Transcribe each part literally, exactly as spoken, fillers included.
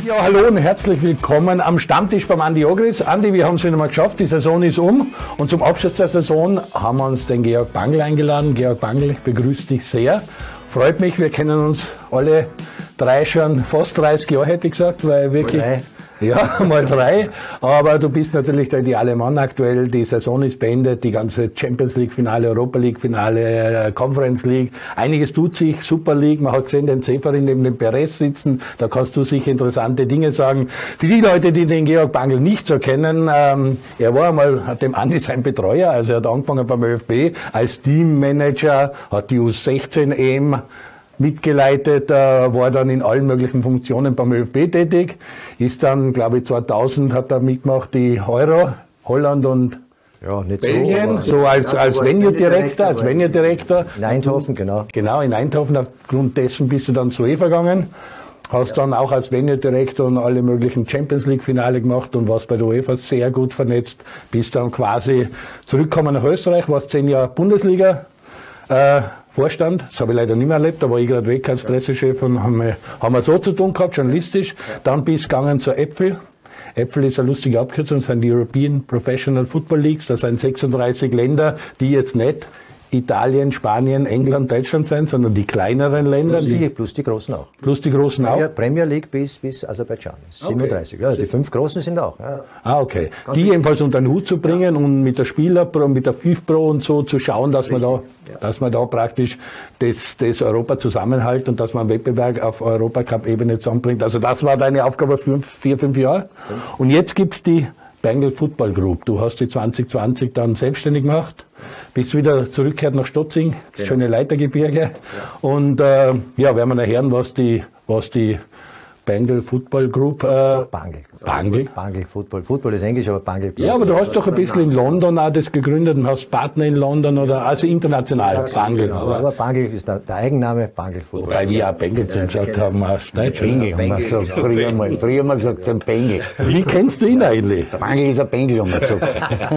Ja, hallo und herzlich willkommen am Stammtisch beim Andi Ogris. Andi, wir haben es wieder mal geschafft, die Saison ist um und zum Abschluss der Saison haben wir uns den Georg Bangl eingeladen. Georg Bangl, ich begrüße dich sehr. Freut mich, wir kennen uns alle drei schon fast dreißig Jahre, hätte ich gesagt, weil wirklich... Drei. Ja, mal drei. Aber du bist natürlich der ideale Mann aktuell. Die Saison ist beendet, die ganze Champions League Finale, Europa League Finale, Conference League. Einiges tut sich, Super League. Man hat gesehen, den Seferin neben dem Perez sitzen. Da kannst du sicher interessante Dinge sagen. Für die Leute, die den Georg Bangl nicht so kennen, ähm, er war einmal, hat dem Andi sein Betreuer. Also er hat angefangen beim ÖFB als Teammanager, hat die U sechzehn E M mitgeleitet, äh, war dann in allen möglichen Funktionen beim ÖFB tätig, ist dann, glaube ich, zweitausend hat er mitgemacht, die Euro, Holland und ja, nicht Belgien, so, so als, als Venue-Direktor, als Venue-Direktor. In Eindhoven, genau. Genau, in Eindhoven, aufgrund dessen bist du dann zu UEFA gegangen, hast ja. dann auch als Venue-Direktor und alle möglichen Champions League-Finale gemacht und warst bei der UEFA sehr gut vernetzt, bist dann quasi zurückgekommen nach Österreich, warst zehn Jahre Bundesliga, äh, Vorstand, das habe ich leider nicht mehr erlebt, da war ich gerade weg als Pressechef und haben wir, haben wir so zu tun gehabt, journalistisch. Dann bist du gegangen zur Äpfel. Äpfel ist eine lustige Abkürzung, das sind die European Professional Football Leagues, das sind sechsunddreißig Länder, die jetzt nicht Italien, Spanien, England, Deutschland sind, sondern die kleineren Länder. Plus die, plus die Großen auch. Plus die Großen Premier, auch? Premier League bis, bis Aserbaidschan, siebenunddreißig. Okay. Ja, die fünf Großen sind auch. Ja. Ah, okay. Die jedenfalls unter den Hut zu bringen ja. und mit der Spielerpro, mit der FIFA Pro und so zu schauen, dass Richtig. man da, ja. dass man da praktisch das, das Europa zusammenhält und dass man einen Wettbewerb auf Europacup-Ebene zusammenbringt. Also das war deine Aufgabe für vier, fünf Jahre. Ja. Und jetzt gibt's die Bangl Football Group. Du hast die zwanzig zwanzig dann selbstständig gemacht, bist wieder zurückgekehrt nach Stotzing, das genau. schöne Leitergebirge. Ja. Und äh, ja, werden wir noch hören, was die, was die Bangl Football Group... Äh, Bangl. Bangl. Bangl Football. Football ist Englisch, aber Bangl. Ja, aber du hast doch ein bisschen in London auch das gegründet und hast Partner in London oder, also international, Bangl. Genau, aber, aber Bangl ist der, der Eigenname, Bangl Football. Wobei wir auch Bangl zu gesagt haben, aus Deutschland. Bengel haben wir gesagt, früher mal, früher mal gesagt, ein Bengel. Wie kennst du ihn eigentlich? Der Bangl ist ein Bengel, haben wir gesagt.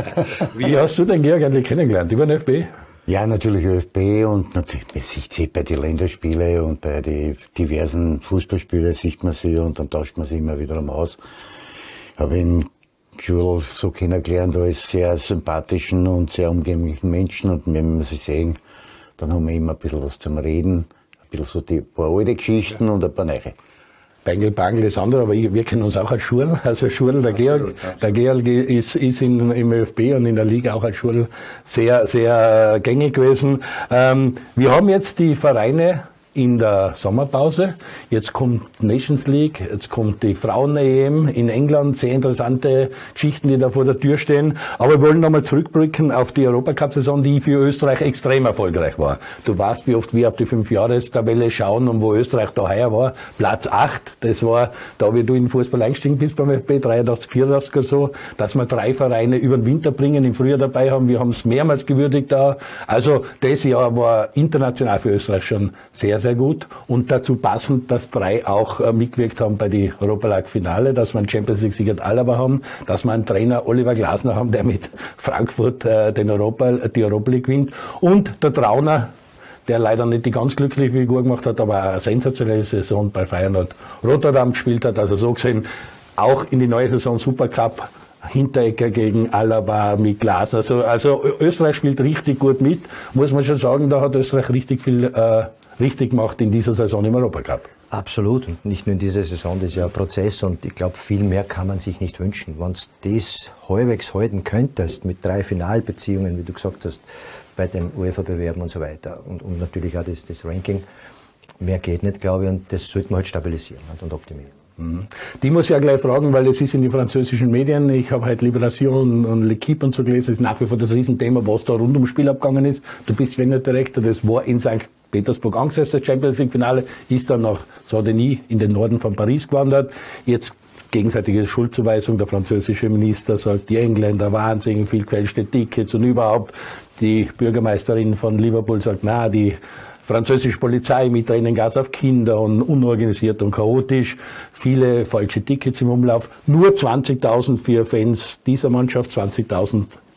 Wie hast du den Georg eigentlich kennengelernt? Über den ÖFB? Ja, natürlich ÖFB und natürlich, man sieht sie bei den Länderspielen und bei den diversen Fußballspielen sieht man sie und dann tauscht man sie immer wieder am Aus. Ich habe ihn Schul so kennengelernt als sehr sympathischen und sehr umgänglichen Menschen und wenn wir sie sehen, dann haben wir immer ein bisschen was zum Reden, ein bisschen so die paar alte Geschichten ja. und ein paar neue. Bangl, Bangl ist andere, aber wir kennen uns auch als Schurl. Also Schurl, der Georg, der Georg ist, ist in, im ÖFB und in der Liga auch als Schurl sehr, sehr gängig gewesen. Ähm, wir haben jetzt die Vereine in der Sommerpause. Jetzt kommt Nations League, jetzt kommt die Frauen-E M in England, sehr interessante Geschichten, die da vor der Tür stehen. Aber wir wollen nochmal zurückblicken auf die Europacup-Saison, die für Österreich extrem erfolgreich war. Du weißt, wie oft wir auf die Fünfjahrestabelle schauen und wo Österreich da heuer war. Platz acht, das war, da wie du in den Fußball eingestiegen bist beim ÖFB, dreiundachtzig, vierundachtzig oder so, dass wir drei Vereine über den Winter bringen, im Frühjahr dabei haben. Wir haben es mehrmals gewürdigt da. Also das Jahr war international für Österreich schon sehr, sehr gut und dazu passend, dass drei auch äh, mitgewirkt haben bei die Europa League Finale, dass wir einen Champions League Sieger Alaba haben, dass wir einen Trainer Oliver Glasner haben, der mit Frankfurt äh, den Europa, die Europa League gewinnt und der Trauner, der leider nicht die ganz glückliche Figur gemacht hat, aber eine sensationelle Saison bei Feyenoord Rotterdam gespielt hat, also so gesehen auch in die neue Saison Supercup Hinteregger gegen Alaba mit Glas. Also, also Österreich spielt richtig gut mit, muss man schon sagen, da hat Österreich richtig viel äh, richtig gemacht in dieser Saison im Europacup. Absolut. Und nicht nur in dieser Saison, das ist ja ein Prozess und ich glaube, viel mehr kann man sich nicht wünschen. Wenn du das halbwegs halten könntest mit drei Finalbeziehungen, wie du gesagt hast, bei den UEFA-Bewerben und so weiter und, und natürlich auch das, das Ranking, mehr geht nicht, glaube ich, und das sollte man halt stabilisieren und optimieren. Die muss ich ja gleich fragen, weil es ist in den französischen Medien, ich habe halt Liberation und L'Equipe und so gelesen, ist nach wie vor das Riesenthema, was da rund ums Spiel abgegangen ist. Du bist Venue-Direktor, das war in Sankt Petersburg angesetzt, das Champions League Finale, ist dann nach Saint-Denis in den Norden von Paris gewandert. Jetzt gegenseitige Schuldzuweisung, der französische Minister sagt, die Engländer wahnsinnig viel gefälschte Tickets und überhaupt. Die Bürgermeisterin von Liverpool sagt, na, die französische Polizei mit Tränengas auf Kinder und unorganisiert und chaotisch, viele falsche Tickets im Umlauf, nur zwanzigtausend für Fans dieser Mannschaft, zwanzigtausend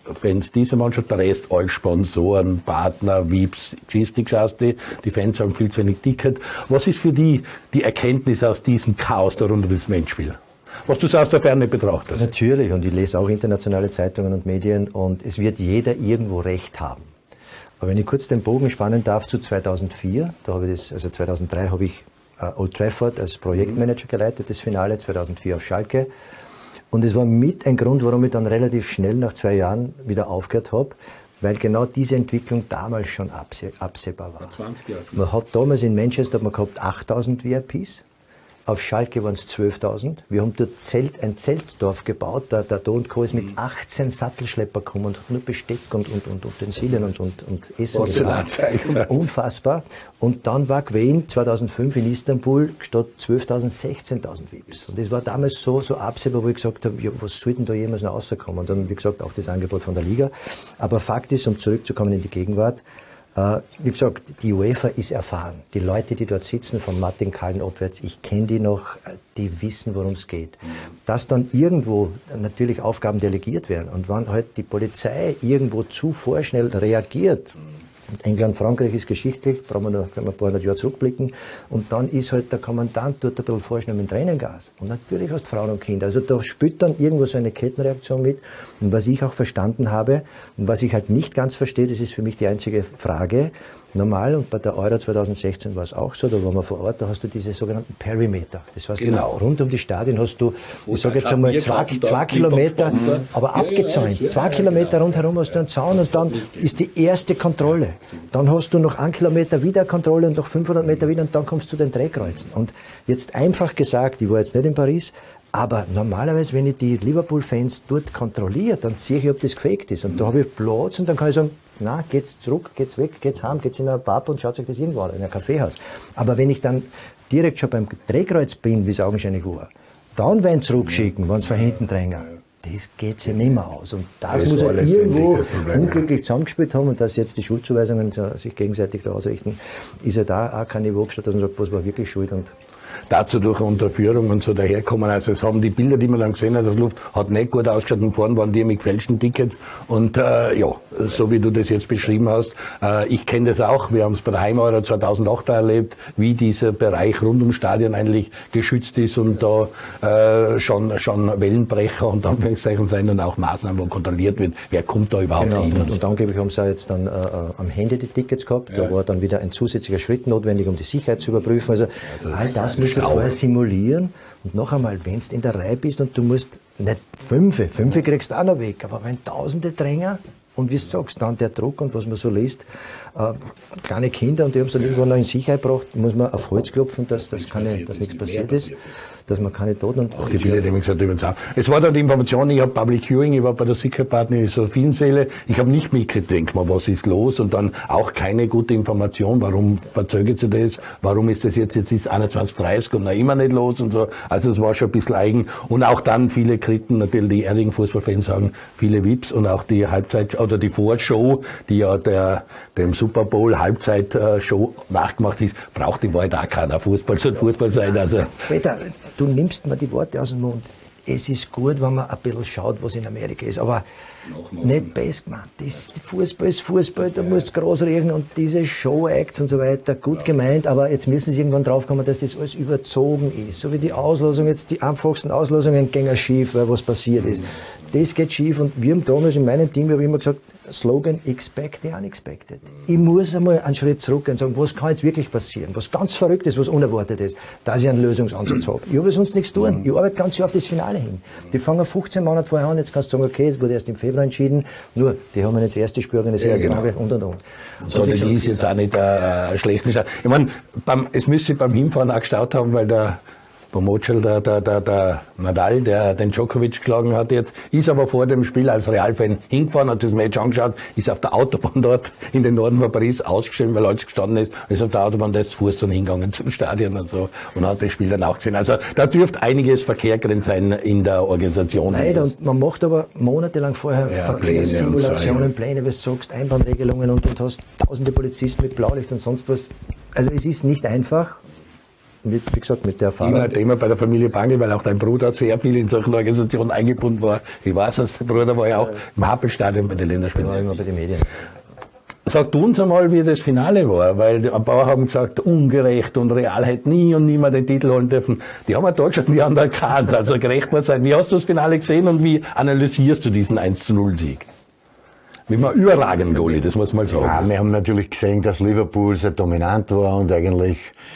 Fans dieser Mannschaft, der Rest als Sponsoren, Partner, V I Ps, Geschichte, Geschichte. Die Fans haben viel zu wenig Ticket. Was ist für die die Erkenntnis aus diesem Chaos da rund um das Menschspiel? Was du so aus der Ferne betrachtest? Natürlich, und ich lese auch internationale Zeitungen und Medien, und es wird jeder irgendwo Recht haben. Aber wenn ich kurz den Bogen spannen darf zu zweitausendvier, da habe ich das, also zweitausenddrei habe ich äh, Old Trafford als Projektmanager geleitet, das Finale, zweitausendvier auf Schalke. Und es war mit ein Grund, warum ich dann relativ schnell nach zwei Jahren wieder aufgehört habe, weil genau diese Entwicklung damals schon abseh absehbar war. zwanzig Jahre. Man hat damals in Manchester hat man gehabt achttausend V I Ps. Auf Schalke waren es zwölftausend. Wir haben dort Zelt, ein Zeltdorf gebaut. Der, der Do und Co. ist mit achtzehn Sattelschlepper gekommen und hat nur Besteck und, und, und Utensilien und, und, und Essen gebracht. Unfassbar. Und dann war gewesen, zweitausendfünf in Istanbul, statt zwölftausend, sechzehntausend V I Ps. Und das war damals so, so absehbar, wo ich gesagt habe, ja, was soll denn da jemals noch rauskommen? Und dann, wie gesagt, auch das Angebot von der Liga. Aber Fakt ist, um zurückzukommen in die Gegenwart, Uh, wie gesagt, die UEFA ist erfahren. Die Leute, die dort sitzen, von Martin Kallen abwärts, ich kenne die noch, die wissen, worum es geht. Dass dann irgendwo natürlich Aufgaben delegiert werden und wenn halt die Polizei irgendwo zu vorschnell reagiert, England, Frankreich ist geschichtlich, brauchen wir noch, können wir ein paar hundert Jahre zurückblicken. Und dann ist halt der Kommandant dort ein bisschen vorschnell mit dem Tränengas. Und natürlich hast du Frauen und Kinder. Also da spielt dann irgendwo so eine Kettenreaktion mit. Und was ich auch verstanden habe, und was ich halt nicht ganz verstehe, das ist für mich die einzige Frage, normal, und bei der Euro zweitausendsechzehn war es auch so, da waren wir vor Ort, da hast du diese sogenannten Perimeter. Das heißt, genau. Rund um die Stadien hast du, ich sage jetzt einmal, zwei, zwei Kilometer, aber abgezäunt. Zwei Kilometer rundherum hast du einen Zaun und dann ist die erste Kontrolle. Dann hast du noch einen Kilometer wieder Kontrolle und noch fünfhundert Meter wieder und dann kommst du zu den Drehkreuzen. Und jetzt einfach gesagt, ich war jetzt nicht in Paris, aber normalerweise, wenn ich die Liverpool-Fans dort kontrolliere, dann sehe ich, ob das gefaked ist. Und da habe ich Platz und dann kann ich sagen, na, geht's zurück, geht's weg, geht's heim, geht's in ein Pub und schaut sich das irgendwo an, in ein Kaffeehaus. Aber wenn ich dann direkt schon beim Drehkreuz bin, wie es augenscheinlich war, dann werden sie zurückschicken, wenn sie von hinten drängen. Das geht sich nicht mehr aus. Und das, das muss er irgendwo unglücklich zusammengespielt haben. Und dass jetzt die Schuldzuweisungen sich gegenseitig da ausrichten, ist ja da auch kein Niveau gestanden, dass man sagt, was war wirklich schuld. Und dazu durch Unterführung und so daherkommen. Also es haben die Bilder, die man dann gesehen hat, das Luft hat nicht gut ausgeschaut und vorne waren die mit gefälschten Tickets und äh, ja, so wie du das jetzt beschrieben hast, äh, ich kenne das auch, wir haben es bei der Heim-Euro zweitausendacht erlebt, wie dieser Bereich rund ums Stadion eigentlich geschützt ist und da äh, schon schon Wellenbrecher und Anführungszeichen sein und auch Maßnahmen, wo kontrolliert wird, wer kommt da überhaupt genau. hin. Und, und angeblich haben sie auch jetzt dann äh, am Handy die Tickets gehabt, ja. Da war dann wieder ein zusätzlicher Schritt notwendig, um die Sicherheit zu überprüfen. Also ja, all das musst du vorher simulieren. Und noch einmal, wenn du in der Reihe bist und du musst nicht fünfe, fünfe kriegst du auch noch weg, aber wenn Tausende drängen und wie du sagst, dann der Druck und was man so liest, äh, kleine Kinder und die haben es dann irgendwann noch in Sicherheit gebracht, muss man auf Holz klopfen, dass, dass, keine, dass nichts passiert ist, dass man keine Toten und auch die Bilder, die gesagt übrigens auch. Es war dann die Information, ich habe Public Viewing, ich war bei der Sicherheitspartner in der Sophiensäle, ich habe nicht mitgekriegt, was ist los und dann auch keine gute Information, warum verzögert sich das, warum ist das jetzt, jetzt ist einundzwanzig Uhr dreißig und noch immer nicht los und so, also es war schon ein bisschen eigen und auch dann viele Kriten, natürlich die ehrlichen Fußballfans sagen, viele V I Ps und auch die Halbzeit oder die Vorshow, die ja der, dem Super Bowl Halbzeitshow nachgemacht ist, braucht die Wahrheit auch keiner. Fußball soll Fußball sein, also. Peter, du nimmst mir die Worte aus dem Mund. Es ist gut, wenn man ein bisschen schaut, was in Amerika ist, aber nicht best gemeint. Das Fußball ist Fußball, da musst du groß reden und diese Show-Acts und so weiter, gut gemeint, aber jetzt müssen sie irgendwann draufkommen, dass das alles überzogen ist. So wie die Auslosung, jetzt die einfachsten Auslosungen gehen schief, weil was passiert ist. Das geht schief und wir haben damals in meinem Team, habe ich immer gesagt, Slogan, expect the unexpected. Ich muss einmal einen Schritt zurück und sagen, was kann jetzt wirklich passieren? Was ganz Verrücktes, was unerwartet ist, dass ich einen Lösungsansatz habe. Ich habe sonst nichts tun. Ich arbeite ganz Jahr auf das Finale hin. Die fangen fünfzehn Monate vorher an, jetzt kannst du sagen, okay, es wurde erst im Februar entschieden, nur, die haben jetzt das erste Spiel organisiert, ja, genau. und und und. So, das ist jetzt auch nicht ein äh, schlechter Start. Ich meine, beim, es müsste beim Hinfahren auch gestaut haben, weil der Pomocel, der, der, der, der Nadal, der den Djokovic geschlagen hat jetzt, ist aber vor dem Spiel als Realfan hingefahren, hat das Match angeschaut, ist auf der Autobahn dort in den Norden von Paris ausgestellt, weil alles gestanden ist, ist auf der Autobahn jetzt Fuß dann hingegangen zum Stadion und so und hat das Spiel dann auch gesehen. Also da dürfte einiges Verkehr drin sein in der Organisation. Nein, und man macht aber monatelang vorher ja, Verkehrssimulationen, so, Pläne, wie du sagst, Einbahnregelungen und, und hast tausende Polizisten mit Blaulicht und sonst was. Also es ist nicht einfach. mit, wie gesagt, mit der Erfahrung. Immer ein Thema bei der Familie Bangl, weil auch dein Bruder sehr viel in solchen Organisationen eingebunden war. Ich weiß es, der Bruder war ja auch im Happelstadion bei den Länderspielen. Ja, immer bei den Medien. Sag du uns einmal, wie das Finale war, weil ein paar haben gesagt, ungerecht und Real hätte nie und nie mehr den Titel holen dürfen. Die haben ja Deutschland nie anerkannt, also gerecht muss sein. Wie hast du das Finale gesehen und wie analysierst du diesen eins zu null Sieg? Wie man überragend Goalie, das muss man sagen. Ja, wir haben natürlich gesehen, dass Liverpool sehr dominant war und eigentlich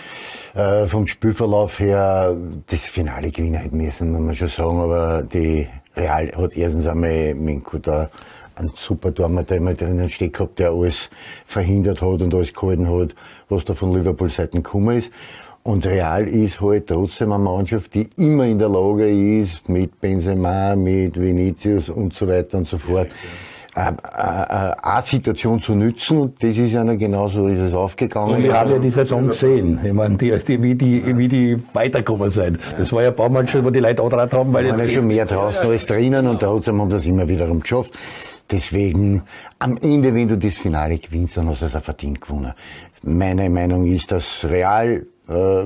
äh, vom Spielverlauf her das Finale gewinnen hätte müssen, muss man schon sagen, aber die Real hat erstens einmal Minko da einen super Torwart, der immer drinnen steht gehabt, der alles verhindert hat und alles gehalten hat, was da von Liverpool-Seiten gekommen ist. Und Real ist halt trotzdem eine Mannschaft, die immer in der Lage ist, mit Benzema, mit Vinicius und so weiter und so fort, eine, eine, eine Situation zu nützen. Und das ist einer genauso, ist es aufgegangen. Und wir haben ja die Saison gesehen, ich meine, die, die, wie, die, wie die weitergekommen sind. Das war ja ein paar Mal schon, wo die Leute angetraut haben, weil jetzt. Da war ja schon mehr draußen ja, als drinnen und trotzdem haben sie es immer wiederum geschafft. Deswegen, am Ende, wenn du das Finale gewinnst, dann hast du es auch verdient gewonnen. Meine Meinung ist, dass Real äh,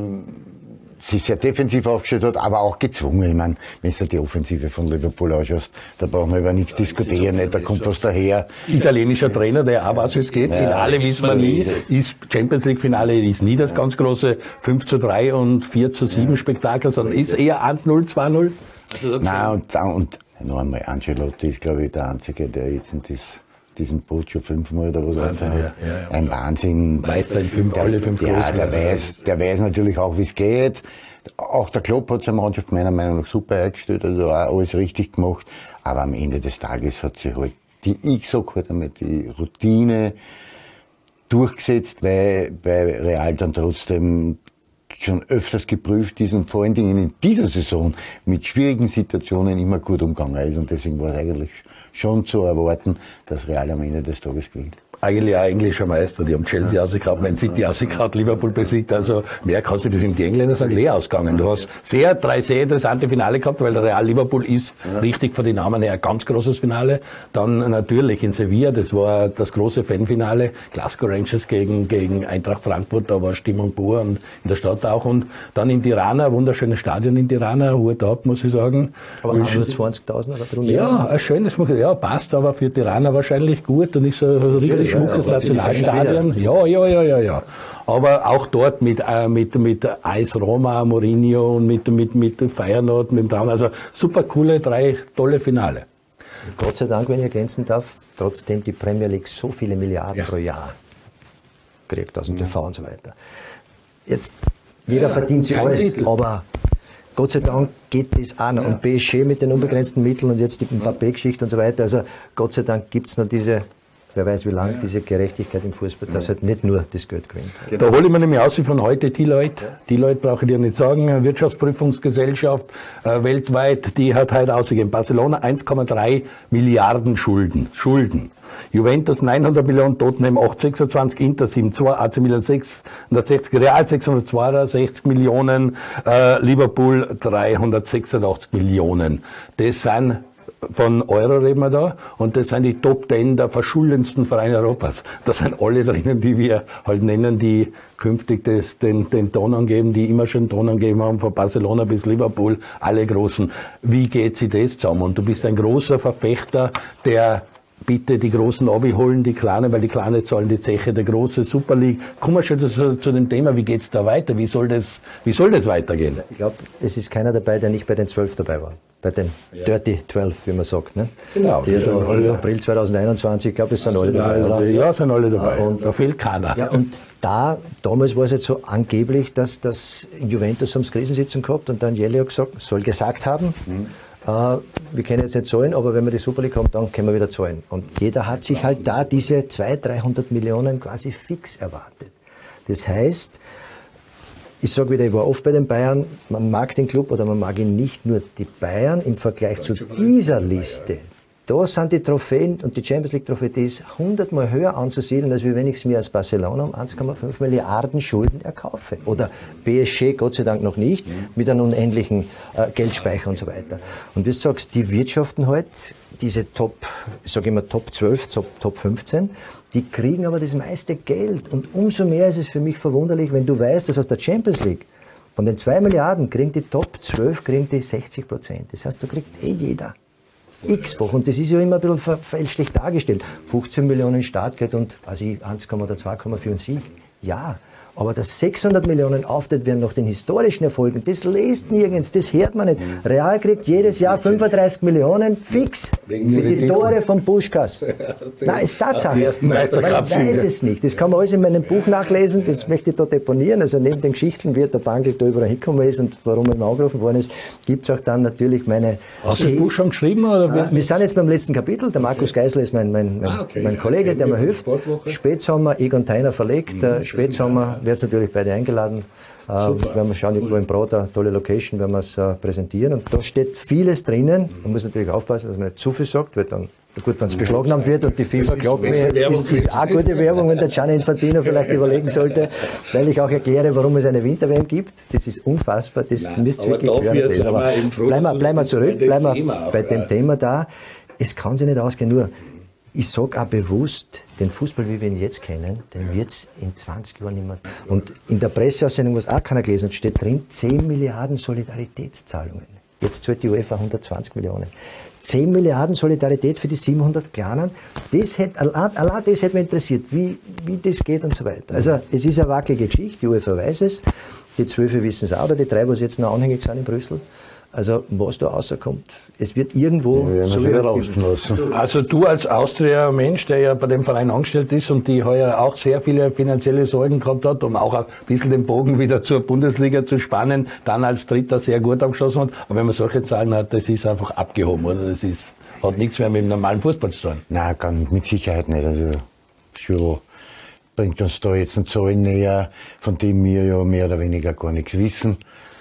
sich sehr defensiv aufgestellt hat, aber auch gezwungen. Ich meine, wenn du die Offensive von Liverpool anschaust, da brauchen wir über nichts diskutieren, nicht, da kommt was daher. Italienischer Trainer, der auch weiß, wie es geht. Ja, Finale wissen wir nie. Ist Champions League Finale ist nie das ganz große fünf zu drei und vier zu sieben Spektakel, sondern ist eher eins null, zwei null. Also nein, und, und noch einmal, Ancelotti ist, glaube ich, der Einzige, der jetzt in das, diesen Boot schon fünfmal oder was Wahnsinn, hat. Ja, ja, Ein Wahnsinn. Meister in fünf, der, alle fünf Ja, der weiß, der weiß natürlich auch, wie es geht. Auch der Klopp hat seine Mannschaft meiner Meinung nach super eingestellt, also auch alles richtig gemacht. Aber am Ende des Tages hat sich halt die, ich sag halt einmal, die Routine durchgesetzt, weil bei Real dann trotzdem schon öfters geprüft ist und vor allen Dingen in dieser Saison mit schwierigen Situationen immer gut umgegangen ist. Und deswegen war es eigentlich schon zu erwarten, dass Real am Ende des Tages gewinnt. Eigentlich auch englischer Meister. Die haben Chelsea ausgehauen, Man City ausgehauen, Liverpool besiegt. Also mehr kannst du das im die Engländer sagen, leer ausgegangen. Du hast sehr, drei sehr interessante Finale gehabt, weil Real Liverpool ist ja. richtig von den Namen her ein ganz großes Finale. Dann natürlich in Sevilla, das war das große Fanfinale. Glasgow Rangers gegen, gegen Eintracht Frankfurt, da war Stimmung pur und in der Stadt auch. Und dann in Tirana, wunderschönes Stadion in Tirana, Hut ab, muss ich sagen. Aber nur zwanzigtausend oder drunter? Ja, ein schönes, ja, passt aber für Tirana wahrscheinlich gut und ist ein richtig schmuckes ja, Nationalstadion. Ja, ja, ja, ja, ja. Aber auch dort mit, äh, mit, mit Eis Roma, Mourinho und mit, mit, mit Feyenoord, mit dem Traum. Also super coole, drei tolle Finale. Gott sei Dank, wenn ich ergänzen darf, trotzdem die Premier League so viele Milliarden ja. pro Jahr kriegt aus dem ja. T V und so weiter. Jetzt, jeder ja, verdient sich alles, Titel. Aber Gott sei Dank geht das auch noch. Ja. Und P S G mit den unbegrenzten Mitteln und jetzt die Mbappé-Geschichte und so weiter. Also Gott sei Dank gibt es noch diese, wer weiß wie lange, ja. diese Gerechtigkeit im Fußball, dass halt nicht nur das Geld gewinnt. Da hole ich mir nämlich aus von heute die Leute, die Leute brauche ich dir nicht sagen, Wirtschaftsprüfungsgesellschaft äh, weltweit, die hat heute ausgegeben. Barcelona eins Komma drei Milliarden Schulden. Schulden. Juventus neunhundert Millionen, Tottenham achthundertsechsundzwanzig, Inter siebenhundertzwei, A C Milan sechshundertsechzig, Real sechshundertzweiundsechzig Millionen, äh, Liverpool dreihundertsechsundachtzig Millionen. Das sind von Euro reden wir da, und das sind die Top Ten der verschuldendsten Vereine Europas. Das sind alle drinnen, die wir halt nennen, die künftig das, den, den Ton angeben, die immer schon Ton angeben haben, von Barcelona bis Liverpool, alle Großen. Wie geht sich das zusammen? Und du bist ein großer Verfechter, der bitte die Großen abholen, die Kleinen, weil die Kleinen zahlen die Zeche, der große Super League. Kommen wir schon zu, zu dem Thema, wie geht's da weiter? Wie soll das, wie soll das weitergehen? Ich glaube, es ist keiner dabei, der nicht bei den zwölf dabei war. Bei den ja. Dirty zwölf, wie man sagt. Ne? Genau. Die da im April zweitausendeinundzwanzig, ich glaube, es sind alle dabei, oder? Ja, sind alle dabei. Und da fehlt keiner. Ja, und da, damals war es jetzt so angeblich, dass das Juventus haben Krisensitzung gehabt und dann Jelly hat gesagt, soll gesagt haben, mhm. Uh, wir können jetzt nicht zahlen, aber wenn wir die Super League haben, dann können wir wieder zahlen. Und jeder hat sich halt da diese zweihundert, dreihundert Millionen quasi fix erwartet. Das heißt, ich sage wieder, ich war oft bei den Bayern, man mag den Club oder man mag ihn nicht, nur die Bayern im Vergleich zu dieser Liste. Da sind die Trophäen und die Champions League Trophäe, die ist hundertmal höher anzusiedeln, als wir wenigstens mehr als Barcelona um eins Komma fünf Milliarden Schulden erkaufen. Oder P S G, Gott sei Dank noch nicht, mit einem unendlichen äh, Geldspeicher und so weiter. Und wie du sagst, die wirtschaften halt diese Top, ich sage immer Top zwölf, Top, Top fünfzehn, die kriegen aber das meiste Geld. Und umso mehr ist es für mich verwunderlich, wenn du weißt, dass aus der Champions League Von den zwei Milliarden kriegen die Top zwölf kriegen die sechzig Prozent. Das heißt, da kriegt eh jeder x-fach. Und das ist ja immer ein bisschen fälschlich dargestellt. fünfzehn Millionen Startgeld und also eins oder zwei für einen Sieg. Ja. Aber dass sechshundert Millionen aufgeteilt werden nach den historischen Erfolgen, das lest nirgends, das hört man nicht. Real kriegt jedes Jahr fünfunddreißig Millionen fix für die Tore von Puschkas. Nein, ist Tatsache. Man weiß es nicht. Das kann man alles in meinem Buch nachlesen, das möchte ich da deponieren. Also neben den Geschichten, wie der Bangl da überall hingekommen ist und warum er ihm angerufen worden ist, gibt es auch dann natürlich meine... Hast du das Buch schon geschrieben? Oder ah, wir sind jetzt beim letzten Kapitel. Der Markus Geisler ist mein, mein, mein, ah, okay, mein Kollege, ja, der mir hilft. Spätsommer, Egon Theiner verlegt. Mhm, Spätsommer wird es natürlich bei dir eingeladen. Äh, werden wir schauen, irgendwo im Brot, eine tolle Location, werden wir es äh, präsentieren. Und da steht vieles drinnen. Man muss natürlich aufpassen, dass man nicht zu viel sagt, weil dann, gut, wenn es beschlagnahmt wird und die FIFA klagt mir, ist, ist auch gute Werbung, wenn der Gianni Infantino vielleicht überlegen sollte, weil ich auch erkläre, warum es eine Winter-W M gibt. Das ist unfassbar, das Nein, müsst ihr wirklich hören. Aber bleiben wir, bleiben wir zurück, bleiben wir bei dem Thema da. Es kann sich nicht ausgehen, nur ich sage auch bewusst, den Fußball, wie wir ihn jetzt kennen, den wird es in zwanzig Jahren nicht mehr. Und in der Presseaussendung, was auch keiner gelesen hat, steht drin, zehn Milliarden Solidaritätszahlungen. Jetzt zahlt die UEFA hundertzwanzig Millionen. zehn Milliarden Solidarität für die siebenhundert Kleinen. Das hätte, allein, allein das hätte mich interessiert, wie, wie das geht und so weiter. Also, es ist eine wackelige Geschichte, die UEFA weiß es, die Zwölf wissen es auch, oder die drei, was jetzt noch anhängig sind in Brüssel. Also, was da rauskommt, es wird irgendwo ja, so lassen. Also du als Austria-Mensch, der ja bei dem Verein angestellt ist und die heuer auch sehr viele finanzielle Sorgen gehabt hat, um auch ein bisschen den Bogen wieder zur Bundesliga zu spannen, dann als Dritter sehr gut abgeschlossen hat. Aber wenn man solche Zahlen hat, das ist einfach abgehoben, oder? Das ist, hat nichts mehr mit dem normalen Fußball zu tun. Nein, kann, mit Sicherheit nicht. Also, Schürl bringt uns da jetzt eine Zahl näher, von dem wir ja mehr oder weniger gar nichts wissen.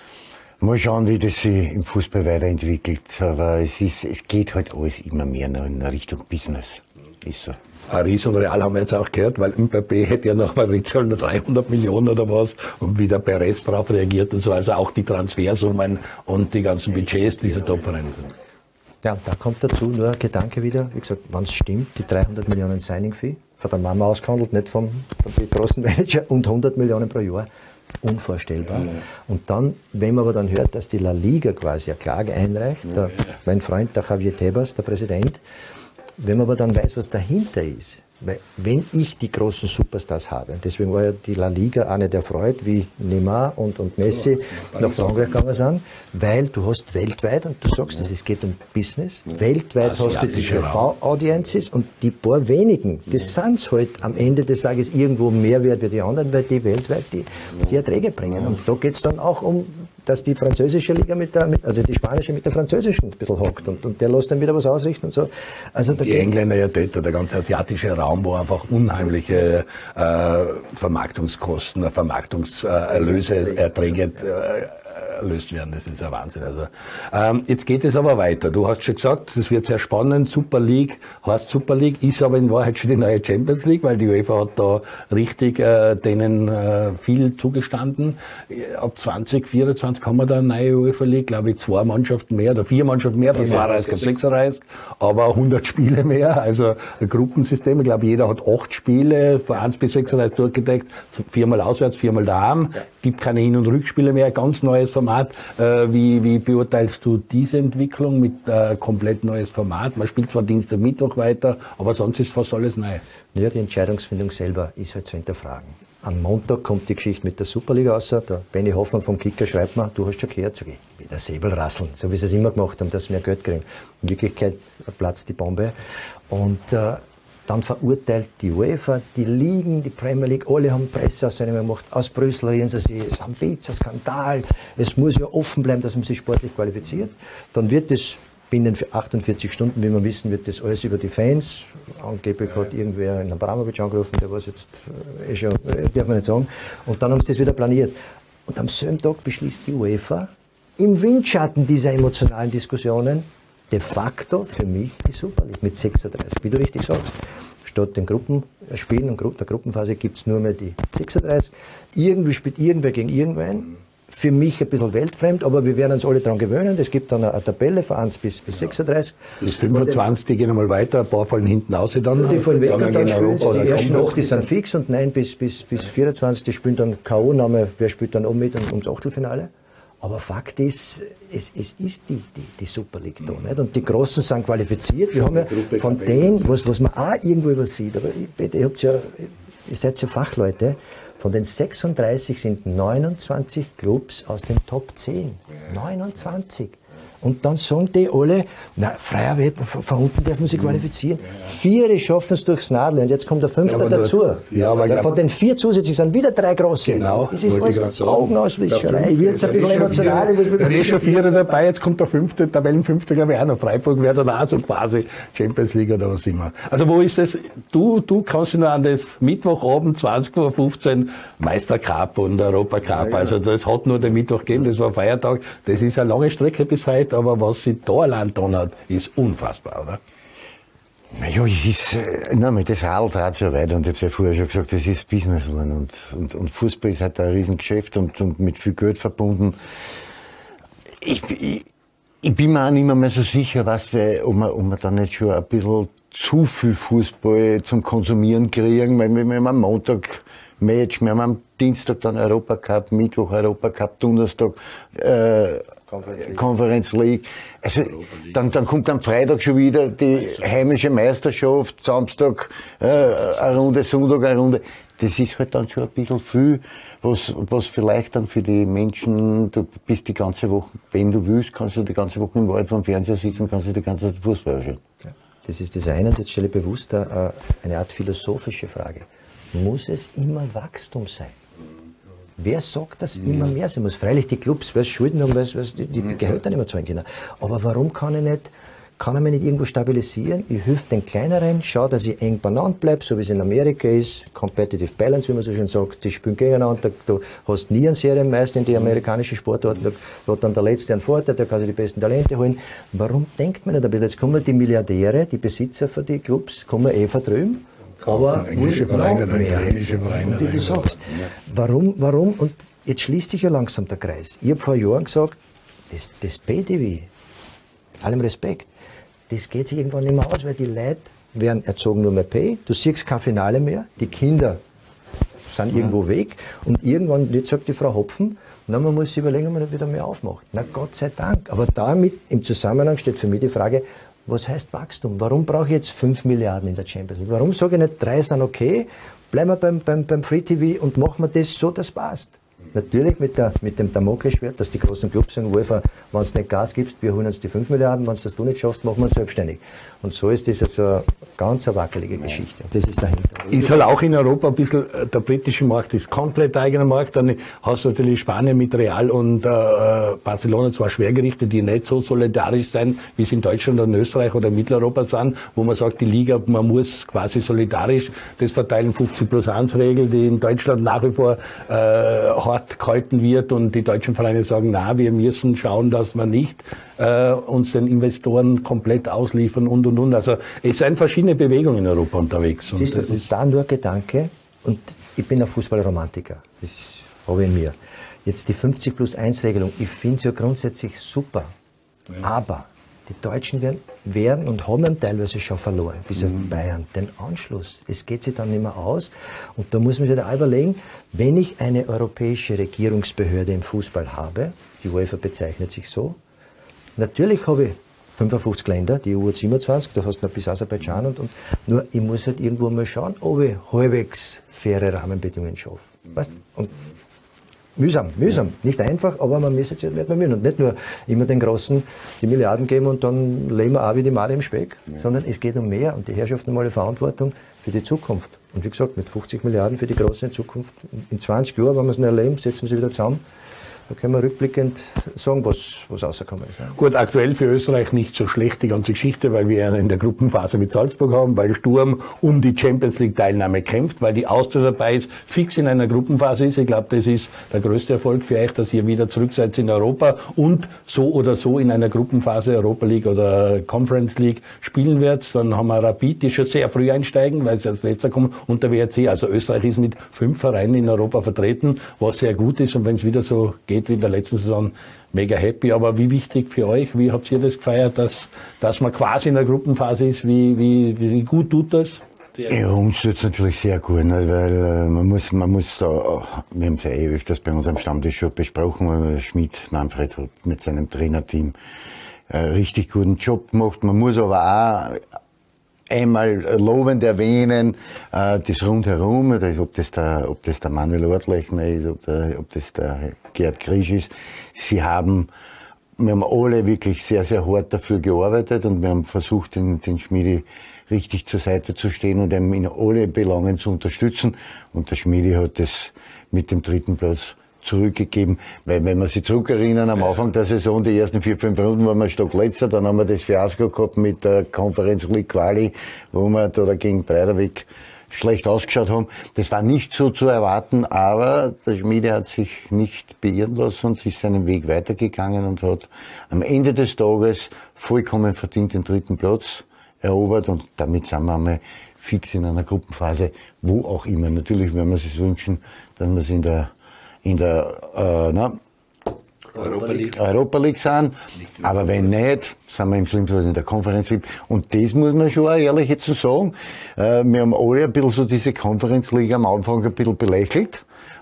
Mal schauen, wie das sich im Fußball weiterentwickelt. Aber es ist, es geht halt alles immer mehr in Richtung Business. Ist so. Paris und Real haben wir jetzt auch gehört, weil Mbappé hätte ja nach Marizio dreihundert Millionen oder was und wie der Perez darauf reagiert und so. Also auch die Transfersummen und die ganzen Budgets dieser Top-Vereine. Ja, da kommt dazu nur ein Gedanke wieder. Wie gesagt, wenn es stimmt, die dreihundert Millionen Signing-Fee, von der Mama ausgehandelt, nicht vom, von den großen Manager, und hundert Millionen pro Jahr. Unvorstellbar. Ja, ja. Und dann, wenn man aber dann hört, dass die La Liga quasi eine Klage einreicht, ja, der, ja. mein Freund, der Javier Tebas, der Präsident, wenn man aber dann weiß, was dahinter ist, weil wenn ich die großen Superstars habe, und deswegen war ja die La Liga auch nicht erfreut, wie Neymar und, und Messi ja, nach Frankreich gegangen sind, weil du hast weltweit, und du sagst es, es geht um Business, ja. weltweit hast du die T V-Audiences und die paar wenigen, das ja. sind halt am Ende des Tages irgendwo mehr wert wie die anderen, weil die weltweit die, die Erträge bringen. Und da geht es dann auch um, dass die französische Liga mit der, mit, also die spanische mit der französischen ein bisschen hockt und, und der lässt dann wieder was ausrichten und so. Also da die Engländer ja dort, der ganze asiatische Raum, wo einfach unheimliche äh, Vermarktungskosten, Vermarktungserlöse, Erträge äh, erlöst werden. Das ist ein Wahnsinn. Also, ähm, jetzt geht es aber weiter. Du hast schon gesagt, es wird sehr spannend. Super League heißt Super League, ist aber in Wahrheit schon die neue Champions League, weil die UEFA hat da richtig äh, denen äh, viel zugestanden. Ab zwanzig vierundzwanzig haben wir da eine neue UEFA League, glaube ich, zwei Mannschaften mehr oder vier Mannschaften mehr, von zweiunddreißig auf sechsunddreißig, aber hundert Spiele mehr. Also ein Gruppensystem. Ich glaube, jeder hat acht Spiele, von eins bis sechsunddreißig durchgedeckt, viermal auswärts, viermal daheim. Ja. Gibt keine Hin- und Rückspiele mehr, ganz neues Format. Äh, wie, wie beurteilst du diese Entwicklung mit äh, komplett neues Format? Man spielt zwar Dienstag, Mittwoch weiter, aber sonst ist fast alles neu. Ja, die Entscheidungsfindung selber ist halt zu hinterfragen. Am Montag kommt die Geschichte mit der Superliga raus. Der Benny Hoffmann vom Kicker schreibt mir, du hast schon gehört, sag ich, wie der Säbel rasseln, so wie sie es immer gemacht haben, dass sie mehr Geld kriegen. In Wirklichkeit platzt die Bombe. Und äh, dann verurteilt die UEFA, die Ligen, die Premier League, alle haben Presseaussendungen gemacht. Aus Brüssel reden sie sich, es ist ein Witz, ein Skandal. Es muss ja offen bleiben, dass man sich sportlich qualifiziert. Dann wird es binnen achtundvierzig Stunden, wie wir wissen, wird das alles über die Fans. Angeblich hat irgendwer in Abramovic angerufen, der was jetzt eh schon, darf man nicht sagen. Und dann haben sie das wieder planiert. Und am selben Tag beschließt die UEFA, im Windschatten dieser emotionalen Diskussionen, de facto für mich die Super League mit sechsunddreißig, wie du richtig sagst. Statt den Gruppenspielen und der Gruppenphase gibt es nur mehr die sechsunddreißig. Irgendwie spielt irgendwer gegen irgendwen. für mich ein bisschen weltfremd, aber wir werden uns alle daran gewöhnen. Es gibt dann eine, eine Tabelle von eins bis, bis sechsunddreißig. Bis fünfundzwanzig, die gehen einmal weiter, ein paar fallen hinten aus. Dann die fallen weg dann und dann spielen Europa, die ersten kommt acht, die sind fix und neun bis, bis, bis vierundzwanzig, die spielen dann K O-Name, wer spielt dann um mit ums Achtelfinale. Aber Fakt ist, es, es ist die, die, die Super League da, nicht? Und die Großen sind qualifiziert. Wir haben ja von denen, was, was man auch irgendwo übersieht, aber ich bitte, ihr habt ja, ihr seid ja Fachleute, von den sechsunddreißig sind neunundzwanzig Clubs aus den Top zehn. neunundzwanzig. Und dann sagen die alle, na, freier Wettbewerb, von unten dürfen sie qualifizieren. Vier schaffen es durchs Nadel und jetzt kommt der Fünfte ja, dazu. Das, ja, aber ja, von den vier zusätzlich sind wieder drei große. Genau. Das ist alles Augenauswischerei. Ich werde jetzt ein bisschen emotional. Da ist schon Vierer dabei, jetzt kommt der Fünfte, Tabellenfünfte, glaube ich auch noch. Freiburg wäre dann auch so quasi Champions League oder was immer. Also wo ist das? Du, du kannst dich noch an das Mittwochabend zwanzig Uhr fünfzehn Meistercup und Europacup. Also das hat nur den Mittwoch gegeben, das war Feiertag. Das ist eine lange Strecke bis heute. Aber was sie da allein getan hat, ist unfassbar, oder? Naja, es ist, äh, nein, das Radl trat so weit und ich habe es ja vorher schon gesagt, das ist Business geworden und, und, und Fußball ist halt ein Riesengeschäft und, und mit viel Geld verbunden. Ich, ich, ich bin mir auch nicht mehr so sicher, was wir, ob wir, ob wir da nicht schon ein bisschen zu viel Fußball zum Konsumieren kriegen, weil wir, wir haben am Montag Match, wir haben am Dienstag dann Europacup, Mittwoch Europacup, Donnerstag äh, Conference League. Conference League. Also dann, dann kommt am Freitag schon wieder die heimische Meisterschaft, Samstag äh, eine Runde, Sonntag eine Runde. Das ist halt dann schon ein bisschen viel, was, was vielleicht dann für die Menschen, du bist die ganze Woche, wenn du willst, kannst du die ganze Woche im Wald vom Fernseher sitzen und kannst du die ganze Zeit Fußball schauen. Ja. Das ist das eine und jetzt stelle ich bewusst eine, eine Art philosophische Frage. Muss es immer Wachstum sein? Wer sagt, dass immer mehr sein muss? Freilich die Clubs, weil sie Schulden haben, weil sie die, die Gehälter nicht mehr zahlen können. Aber warum kann ich nicht, kann ich mich nicht irgendwo stabilisieren? Ich helfe den Kleineren, schaue, dass ich eng benannt bleibe, so wie es in Amerika ist. Competitive Balance, wie man so schön sagt. Die spielen gegeneinander. Du hast nie einen Serienmeister in die amerikanischen Sportarten. Da hat dann der Letzte einen Vorteil, der kann sich die besten Talente holen. Warum denkt man nicht ein bisschen? Jetzt kommen die Milliardäre, die Besitzer von den Clubs, kommen eh verdrüben. Aber englische Vereine, englische Vereine. Und wie du sagst, warum, warum, und jetzt schließt sich ja langsam der Kreis. Ich habe vor Jahren gesagt, das, das Pay-T V, allem Respekt, das geht sich irgendwann nicht mehr aus, weil die Leute werden erzogen nur mehr Pay, du siehst kein Finale mehr, die Kinder sind irgendwo weg und irgendwann, jetzt sagt die Frau Hopfen, na, man muss sich überlegen, ob man nicht wieder mehr aufmacht. Na, Gott sei Dank. Aber damit im Zusammenhang steht für mich die Frage, was heißt Wachstum? Warum brauche ich jetzt fünf Milliarden in der Champions League? Warum sage ich nicht, drei sind okay, bleiben wir beim, beim, beim Free T V und machen wir das so, das passt? Natürlich mit, der, mit dem Damoklesschwert, dass die großen Clubs sagen, UEFA, wenn es nicht Gas gibt, wir holen uns die fünf Milliarden, wenn es das du nicht schaffst, machen wir uns selbstständig. Und so ist das also eine ganz wackelige Geschichte. Und das ist dahinter. Ist halt auch in Europa ein bisschen, der britische Markt ist komplett eigener Markt. Dann hast du natürlich Spanien mit Real und äh, Barcelona, zwar Schwergerichte, die nicht so solidarisch sein, wie es in Deutschland oder in Österreich oder Mitteleuropa sind, wo man sagt, die Liga, man muss quasi solidarisch das verteilen, fünfzig plus eins Regel, die in Deutschland nach wie vor äh, hart gehalten wird und die deutschen Vereine sagen, na, wir müssen schauen, dass wir nicht äh, uns den Investoren komplett ausliefern und und und. Also es sind verschiedene Bewegungen in Europa unterwegs. Und Siehst du, ist da nur Gedanke, und ich bin ein Fußballromantiker, das habe ich in mir. Jetzt die fünfzig plus eins Regelung, ich finde sie ja grundsätzlich super, ja. Aber die Deutschen werden, werden und haben teilweise schon verloren, bis auf mhm. Bayern, den Anschluss. Es geht sich dann nicht mehr aus. Und da muss man sich da überlegen, wenn ich eine europäische Regierungsbehörde im Fußball habe, die UEFA bezeichnet sich so, natürlich habe ich fünfundfünfzig Länder, die E U hat siebenundzwanzig, da hast du noch bis Aserbaidschan und, und nur ich muss halt irgendwo mal schauen, ob ich halbwegs faire Rahmenbedingungen schaffe. Weißt? Und mühsam, mühsam, nicht einfach, aber man muss jetzt halt bemühen und nicht nur immer den Großen die Milliarden geben und dann leben wir auch wie die Made im Speck, ja. Sondern es geht um mehr und die Herrschaft haben alle Verantwortung für die Zukunft. Und wie gesagt, mit fünfzig Milliarden für die Großen in Zukunft, in zwanzig Jahren, wenn wir es noch erleben, setzen wir sie wieder zusammen. Da können wir rückblickend sagen, was, was rausgekommen ist. Gut, aktuell für Österreich nicht so schlecht die ganze Geschichte, weil wir in der Gruppenphase mit Salzburg haben, weil Sturm um die Champions League Teilnahme kämpft, weil die Austria dabei ist, fix in einer Gruppenphase ist. Ich glaube, das ist der größte Erfolg für euch, dass ihr wieder zurück seid in Europa und so oder so in einer Gruppenphase Europa League oder Conference League spielen werdet. Dann haben wir Rapid, die schon sehr früh einsteigen, weil sie als letzter kommen, und der W R C. Also Österreich ist mit fünf Vereinen in Europa vertreten, was sehr gut ist, und wenn es wieder so geht geht wie in der letzten Saison, mega happy. Aber wie wichtig für euch, wie habt ihr das gefeiert, dass, dass man quasi in der Gruppenphase ist, wie, wie, wie gut tut das? Ja, uns tut es natürlich sehr gut, ne, weil äh, man muss, man muss da, wir haben es ja eh öfters bei uns am Stammtisch schon besprochen, weil Schmidt, Manfred hat mit seinem Trainerteam äh, richtig guten Job gemacht. Man muss aber auch einmal lobend erwähnen, äh, das Rundherum, das, ob, das der, ob das der Manuel Ortlechner ist, ob, der, ob das der Gerd Krisch ist. Sie haben, wir haben alle wirklich sehr, sehr hart dafür gearbeitet und wir haben versucht, den, den Schmiedi richtig zur Seite zu stehen und ihn in alle Belangen zu unterstützen. Und der Schmiedi hat das mit dem dritten Platz zurückgegeben, weil wenn wir sich zurückerinnern, am Anfang der Saison, die ersten vier, fünf Runden waren wir stockletzter, dann haben wir das Fiasko gehabt mit der Conference League Quali, wo wir da gegen Breiderweg schlecht ausgeschaut haben. Das war nicht so zu erwarten, aber der Schmiedi hat sich nicht beirren lassen und ist seinen Weg weitergegangen und hat am Ende des Tages vollkommen verdient den dritten Platz erobert und damit sind wir einmal fix in einer Gruppenphase, wo auch immer. Natürlich werden wir es wünschen, dass wir es in der in der äh, na, Europa League. Europa League sind, aber wenn nicht, sind wir im schlimmsten Fall in der Conference League. Und das muss man schon auch ehrlich jetzt so sagen. Äh, wir haben alle ein bisschen so diese Conference League am Anfang ein bisschen belächelt.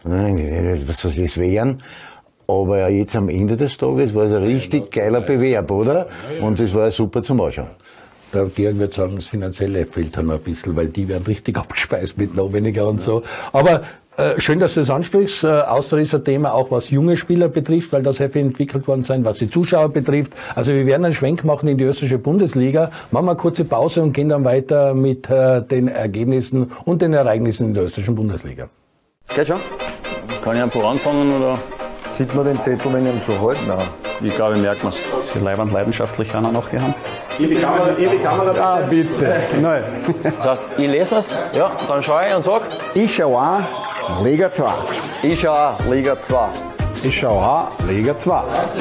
Was soll das werden? Aber jetzt am Ende des Tages war es ein richtig geiler Bewerb, oder? Und das war super zum Anschauen. Der Georg würde sagen, das Finanzielle fehlt dann ein bisschen, weil die werden richtig abgespeist mit noch weniger und so. Aber äh, schön, dass du das ansprichst. Äh, Austria ist ein Thema auch, was junge Spieler betrifft, weil da sehr viel entwickelt worden sein, was die Zuschauer betrifft. Also wir werden einen Schwenk machen in die österreichische Bundesliga. Machen wir eine kurze Pause und gehen dann weiter mit äh, den Ergebnissen und den Ereignissen in der österreichischen Bundesliga. Geht schon? Kann ich einfach anfangen oder? Sieht man den Zettel, wenn ich ihn schon halte? Nein. Ich glaube, merkt man es. Sie leibend leidenschaftlich kann er noch gehabt. In die Kamera, in die Kamera bitte. Ah, bitte. Nein. Das heißt, ich lese es, ja, dann schaue ich und sage. Ich schaue an, Liga zwei. Ich schaue an, Liga zwei. Ich schaue an, Liga zwei.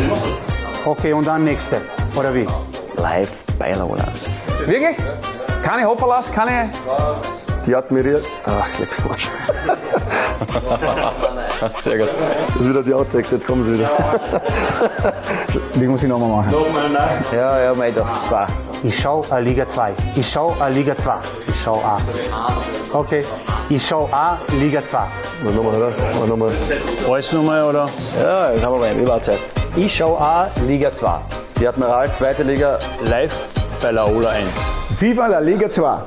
Okay, und dann nächste. Oder wie? Live bei Lola. Wirklich? Keine Hopperlas, keine... Die admiriert. Ach, leck mich Arsch. Sehr gut. Das ist wieder die Outtakes, jetzt kommen sie wieder. Die muss ich nochmal machen. Nochmal, nein. Ja, ja, mei doch, zwei. Ich schau a Liga zwei. Ich schau a Liga zwei. Ich schau A. Okay. Ich schau A Liga zwei. Mal nochmal, oder? Mal nochmal. Alles nochmal, oder? Ja, ich habe mal Überzeit. Ich schau A Liga zwei. Die Admiral, zweite Liga. Live bei Laola eins. Viva la Liga zwei.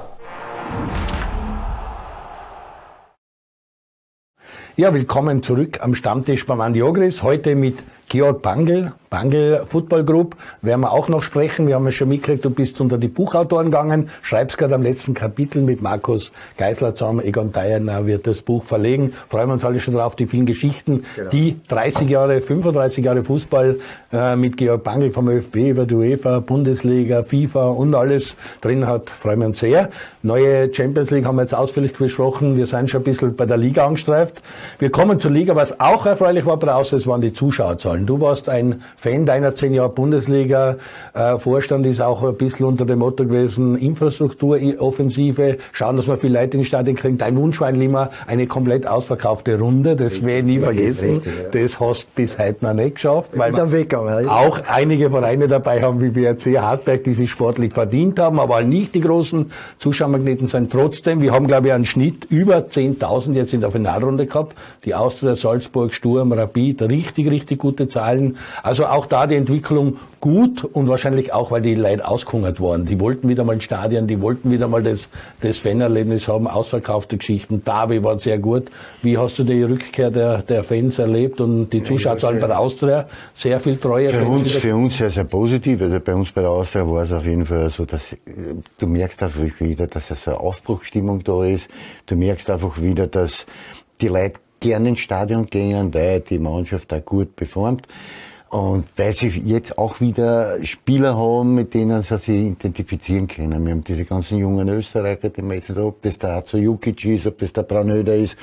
Ja, willkommen zurück am Stammtisch beim Andi Ogris. Heute mit Georg Bangl, Bangl Football Group, werden wir auch noch sprechen. Wir haben ja schon mitgekriegt, du bist unter die Buchautoren gegangen, schreibst gerade am letzten Kapitel mit Markus Geisler zusammen. Egon Dayerner wird das Buch verlegen. Freuen wir uns alle schon drauf, die vielen Geschichten, genau. Die dreißig Jahre, fünfunddreißig Jahre Fußball äh, mit Georg Bangl vom ÖFB über die UEFA, Bundesliga, FIFA und alles drin hat. Freuen wir uns sehr. Neue Champions League haben wir jetzt ausführlich besprochen. Wir sind schon ein bisschen bei der Liga angestreift. Wir kommen zur Liga. Was auch erfreulich war bei der Austria, waren die Zuschauerzahlen. Du warst ein Fan deiner zehn Jahre Bundesliga. Äh, Vorstand ist auch ein bisschen unter dem Motto gewesen, Infrastruktur, Offensive, schauen, dass wir viele Leute in die Stadion kriegen. Dein Wunsch war immer eine komplett ausverkaufte Runde. Das werde ich nie vergessen. Richtig, ja. Das hast du bis heute noch nicht geschafft, weil wir Weg, aber, ja. auch einige Vereine dabei haben, wie B R C Hartberg, die sich sportlich verdient haben, aber nicht die großen Zuschauermagneten sind. Trotzdem, wir haben, glaube ich, einen Schnitt über zehntausend jetzt in der Finalrunde gehabt. Die Austria, Salzburg, Sturm, Rapid, richtig, richtig gute Zahlen. Also auch da die Entwicklung gut und wahrscheinlich auch, weil die Leute ausgehungert waren. Die wollten wieder mal ein Stadion, die wollten wieder mal das, das Fanerlebnis haben, ausverkaufte Geschichten. Derby war sehr gut. Wie hast du die Rückkehr der, der Fans erlebt und die Zuschauerzahlen bei der Austria? Sehr viel treue Für Fans uns, für uns sehr, sehr positiv. Also bei uns bei der Austria war es auf jeden Fall so, dass du merkst einfach wieder, dass es so eine Aufbruchsstimmung da ist. Du merkst einfach wieder, dass die Leute gerne ins Stadion gehen, weil die Mannschaft da gut performt. Und weil sie jetzt auch wieder Spieler haben, mit denen sie sich identifizieren können. Wir haben diese ganzen jungen Österreicher, die meisten, ob das der Azo Jukic ist, ob das der Braunöder ist.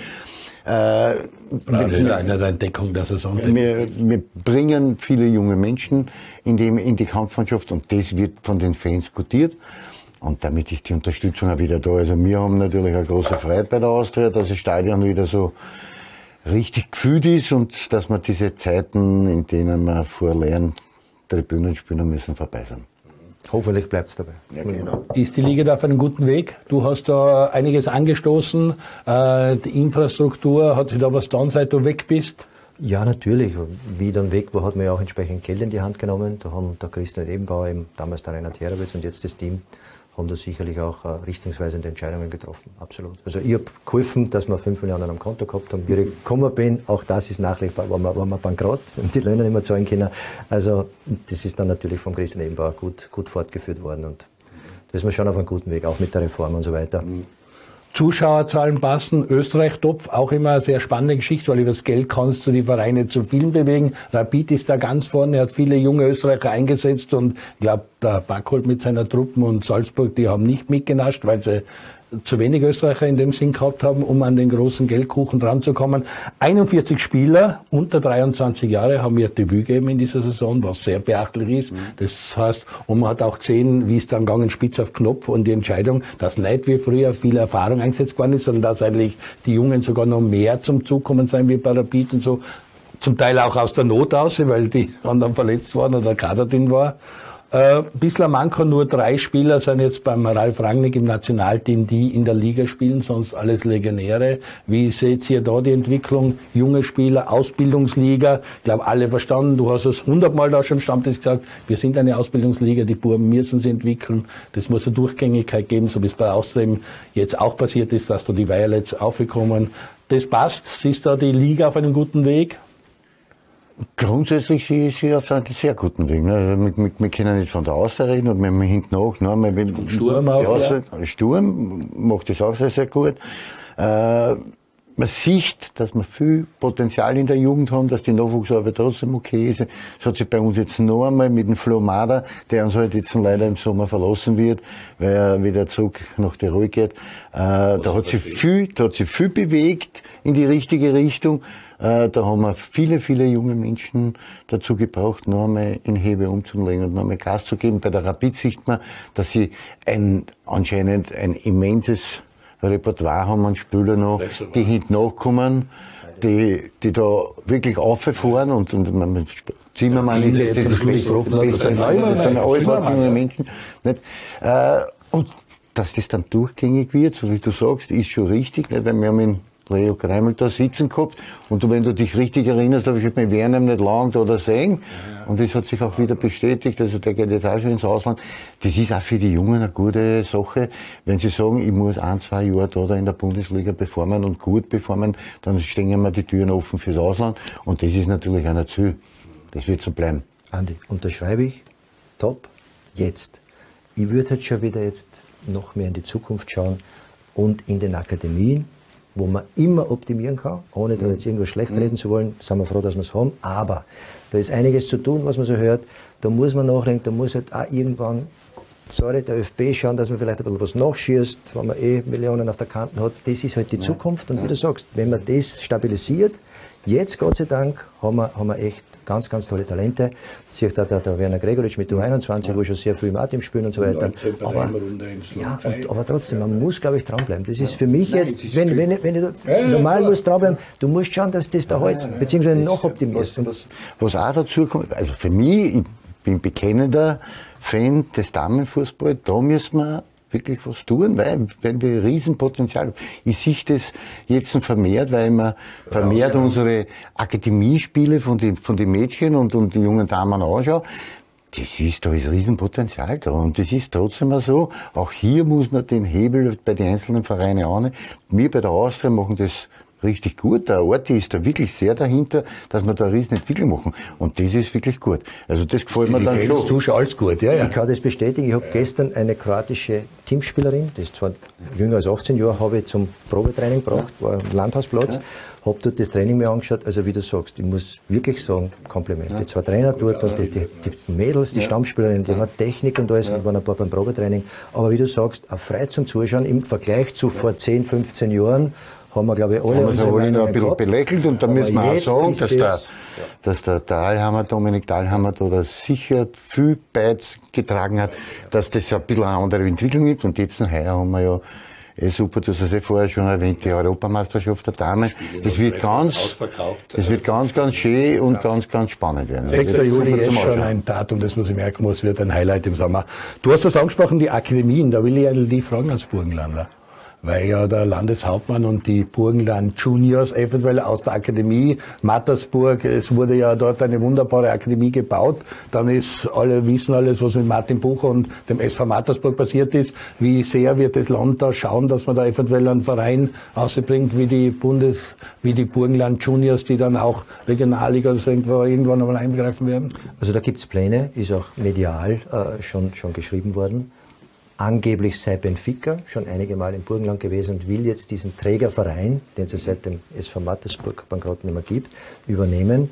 Äh, Braunöder, einer der Entdeckung der Saison. Wir, wir bringen viele junge Menschen in die, in die Kampfmannschaft und das wird von den Fans gutiert. Und damit ist die Unterstützung auch wieder da. Also wir haben natürlich eine große Freude bei der Austria, dass das Stadion wieder so richtig gefühlt ist und dass wir diese Zeiten, in denen wir vor leeren Tribünen spielen müssen, vorbei sind. Hoffentlich bleibt es dabei. Ja, genau. Ist die Liga da auf einem guten Weg? Du hast da einiges angestoßen. Äh, die Infrastruktur, hat sich da was getan, seit du weg bist? Ja, natürlich. Wie ich dann weg war, hat man ja auch entsprechend Geld in die Hand genommen. Da haben der Christian Ebenbauer, eben damals der Reinhard Herowitz und jetzt das Team, haben da sicherlich auch äh, richtungsweisende Entscheidungen getroffen. Absolut. Also ich habe geholfen, dass wir fünf Millionen am Konto gehabt haben. Wie ich gekommen bin, auch das ist nachlegbar, war man, war man bankrott und die Löhne nicht mehr zahlen können. Also das ist dann natürlich vom Christian Ebenbauer gut, gut fortgeführt worden und da ist man schon auf einem guten Weg, auch mit der Reform und so weiter. Zuschauerzahlen passen, Österreich-Topf, auch immer eine sehr spannende Geschichte, weil über das Geld kannst du die Vereine zu vielen bewegen. Rapid ist da ganz vorne, er hat viele junge Österreicher eingesetzt und ich glaube, der Backholt mit seiner Truppen und Salzburg, die haben nicht mitgenascht, weil sie zu wenig Österreicher in dem Sinn gehabt haben, um an den großen Geldkuchen dran zu kommen. einundvierzig Spieler unter dreiundzwanzig Jahre haben ihr Debüt gegeben in dieser Saison, was sehr beachtlich ist. Mhm. Das heißt, und man hat auch gesehen, wie es dann gegangen, spitz auf Knopf und die Entscheidung, dass nicht wie früher viel Erfahrung eingesetzt worden ist, sondern dass eigentlich die Jungen sogar noch mehr zum Zug kommen sein wie bei Rapid und so. Zum Teil auch aus der Not aus, weil die anderen verletzt waren oder der Kader dünn war. Äh, bislang manko nur drei Spieler sind jetzt beim Ralf Rangnick im Nationalteam, die in der Liga spielen, sonst alles Legionäre. Wie seht ihr da die Entwicklung? Junge Spieler, Ausbildungsliga, ich glaube alle verstanden, du hast es hundertmal da schon Stammtisch gesagt, wir sind eine Ausbildungsliga, die Buben müssen sie entwickeln, das muss eine Durchgängigkeit geben, so wie es bei Austria jetzt auch passiert ist, dass da die Violets aufgekommen. Das passt, siehst du da die Liga auf einem guten Weg? Grundsätzlich ist sie auf einem sehr guten Weg. Also wir, wir, wir können nicht von der Außen reden und wir haben hinten auch. Ne? Wir, Sturm auch, ja. Sturm macht das auch sehr, sehr gut. Äh, man sieht, dass wir viel Potenzial in der Jugend haben, dass die Nachwuchsarbeit trotzdem okay ist. Das hat sich bei uns jetzt noch einmal mit dem Flo Mader, der uns halt jetzt leider im Sommer verlassen wird, weil er wieder zurück nach Tirol geht. Äh, da hat sich viel, da hat sich viel bewegt in die richtige Richtung. Äh, da haben wir viele, viele junge Menschen dazu gebraucht, noch einmal in Hebe umzulegen und noch einmal Gas zu geben. Bei der Rapid sieht man, dass sie ein, anscheinend ein immenses Repertoire haben an Spieler noch, die hinten nachkommen, die, die da wirklich auffahren und, und man, Zimmermann ja, ist jetzt das Beste, das sind alles junge Menschen. Nicht? Äh, und dass das dann durchgängig wird, so wie du sagst, ist schon richtig, nicht? Weil wir haben in Leo Kreimel da sitzen gehabt und du, wenn du dich richtig erinnerst, habe ich mit Werner nicht lang da oder sehen und das hat sich auch wieder bestätigt, also der geht jetzt auch schon ins Ausland. Das ist auch für die Jungen eine gute Sache, wenn sie sagen, ich muss ein, zwei Jahre da, da in der Bundesliga performen und gut performen, dann stehen mir die Türen offen fürs Ausland und das ist natürlich ein Ziel. Das wird so bleiben. Andi, unterschreibe ich, top, jetzt. Ich würde halt schon wieder jetzt noch mehr in die Zukunft schauen und in den Akademien, wo man immer optimieren kann, ohne da jetzt irgendwas schlecht reden zu wollen, sind wir froh, dass wir es haben. Aber da ist einiges zu tun, was man so hört. Da muss man nachdenken, da muss halt auch irgendwann, sorry, der ÖFB schauen, dass man vielleicht ein bisschen was nachschießt, wenn man eh Millionen auf der Kante hat. Das ist halt die Zukunft. Und wie du sagst, wenn man das stabilisiert, jetzt Gott sei Dank, haben wir, haben wir echt ganz, ganz tolle Talente. Sieht da der, der Werner Gregoritsch mit U einundzwanzig, ja. wo schon sehr viel im A-Team spielen und so weiter. Aber, ja, und, aber trotzdem, man muss, glaube ich, dranbleiben. Das ist für mich Nein, jetzt, wenn, wenn, wenn du ja, normal ja, musst dranbleiben, du musst schauen, dass das da hältst, ja, beziehungsweise noch optimierst. Was, was, was auch dazu kommt, also für mich, ich bin bekennender Fan des Damenfußballs, da müssen wir wirklich was tun, weil, weil wir Riesenpotenzial haben. Ich sehe das jetzt vermehrt, weil wir vermehrt ja, ja. unsere Akademiespiele von den, von den Mädchen und, und den jungen Damen anschauen. Das ist, da ist Riesenpotenzial da. Und das ist trotzdem mal so. Auch hier muss man den Hebel bei den einzelnen Vereinen annehmen. Wir bei der Austria machen das richtig gut. Der Orti ist da wirklich sehr dahinter, dass wir da eine Riesenentwicklung machen. Und das ist wirklich gut. Also das gefällt mir dann schon. Du schon alles gut, ja, ja. Ich kann das bestätigen. Ich habe ja. gestern eine kroatische Teamspielerin, die ist zwar jünger als achtzehn Jahre, habe ich zum Probetraining gebracht, war am Landhausplatz, ja. habe dort das Training mir angeschaut. Also wie du sagst, ich muss wirklich sagen, Kompliment. Ja. Die zwei Trainer dort und die, die, die Mädels, die ja. Stammspielerinnen, die haben Technik und alles, ja. und waren ein paar beim Probetraining. Aber wie du sagst, auch frei zum Zuschauen im Vergleich zu vor zehn, fünfzehn Jahren, haben wir, glaube ich, alle unsere Meinungen noch ein bisschen gehabt. Belächelt und da müssen wir auch sagen, dass, das, der, dass der Dahlhammer, Dominik Dahlhammer da sicher viel beigetragen hat, dass das ein bisschen eine andere Entwicklung gibt und jetzt heuer haben wir ja eh super, du hast es eh vorher schon erwähnt, die Europameisterschaft der Damen. Das wird ganz, das wird ganz, ganz schön und ganz, ganz spannend werden. sechster Juli ist schon ein Datum, das man sich merken muss, wird ein Highlight im Sommer. Du hast das angesprochen, die Akademien, da will ich eigentlich die fragen als Burgenlander. Weil ja der Landeshauptmann und die Burgenland Juniors eventuell aus der Akademie Mattersburg, es wurde ja dort eine wunderbare Akademie gebaut, dann ist, alle wissen alles, was mit Martin Bucher und dem S V Mattersburg passiert ist. Wie sehr wird das Land da schauen, dass man da eventuell einen Verein ausbringt, wie die Bundes, wie die Burgenland Juniors, die dann auch Regionalliga also irgendwo, irgendwann einmal eingreifen werden? Also da gibt's Pläne, ist auch medial äh, schon, schon geschrieben worden. Angeblich sei Benfica schon einige Mal im Burgenland gewesen und will jetzt diesen Trägerverein, den es seit dem S V Mattersburg Bankrott nicht mehr gibt, übernehmen.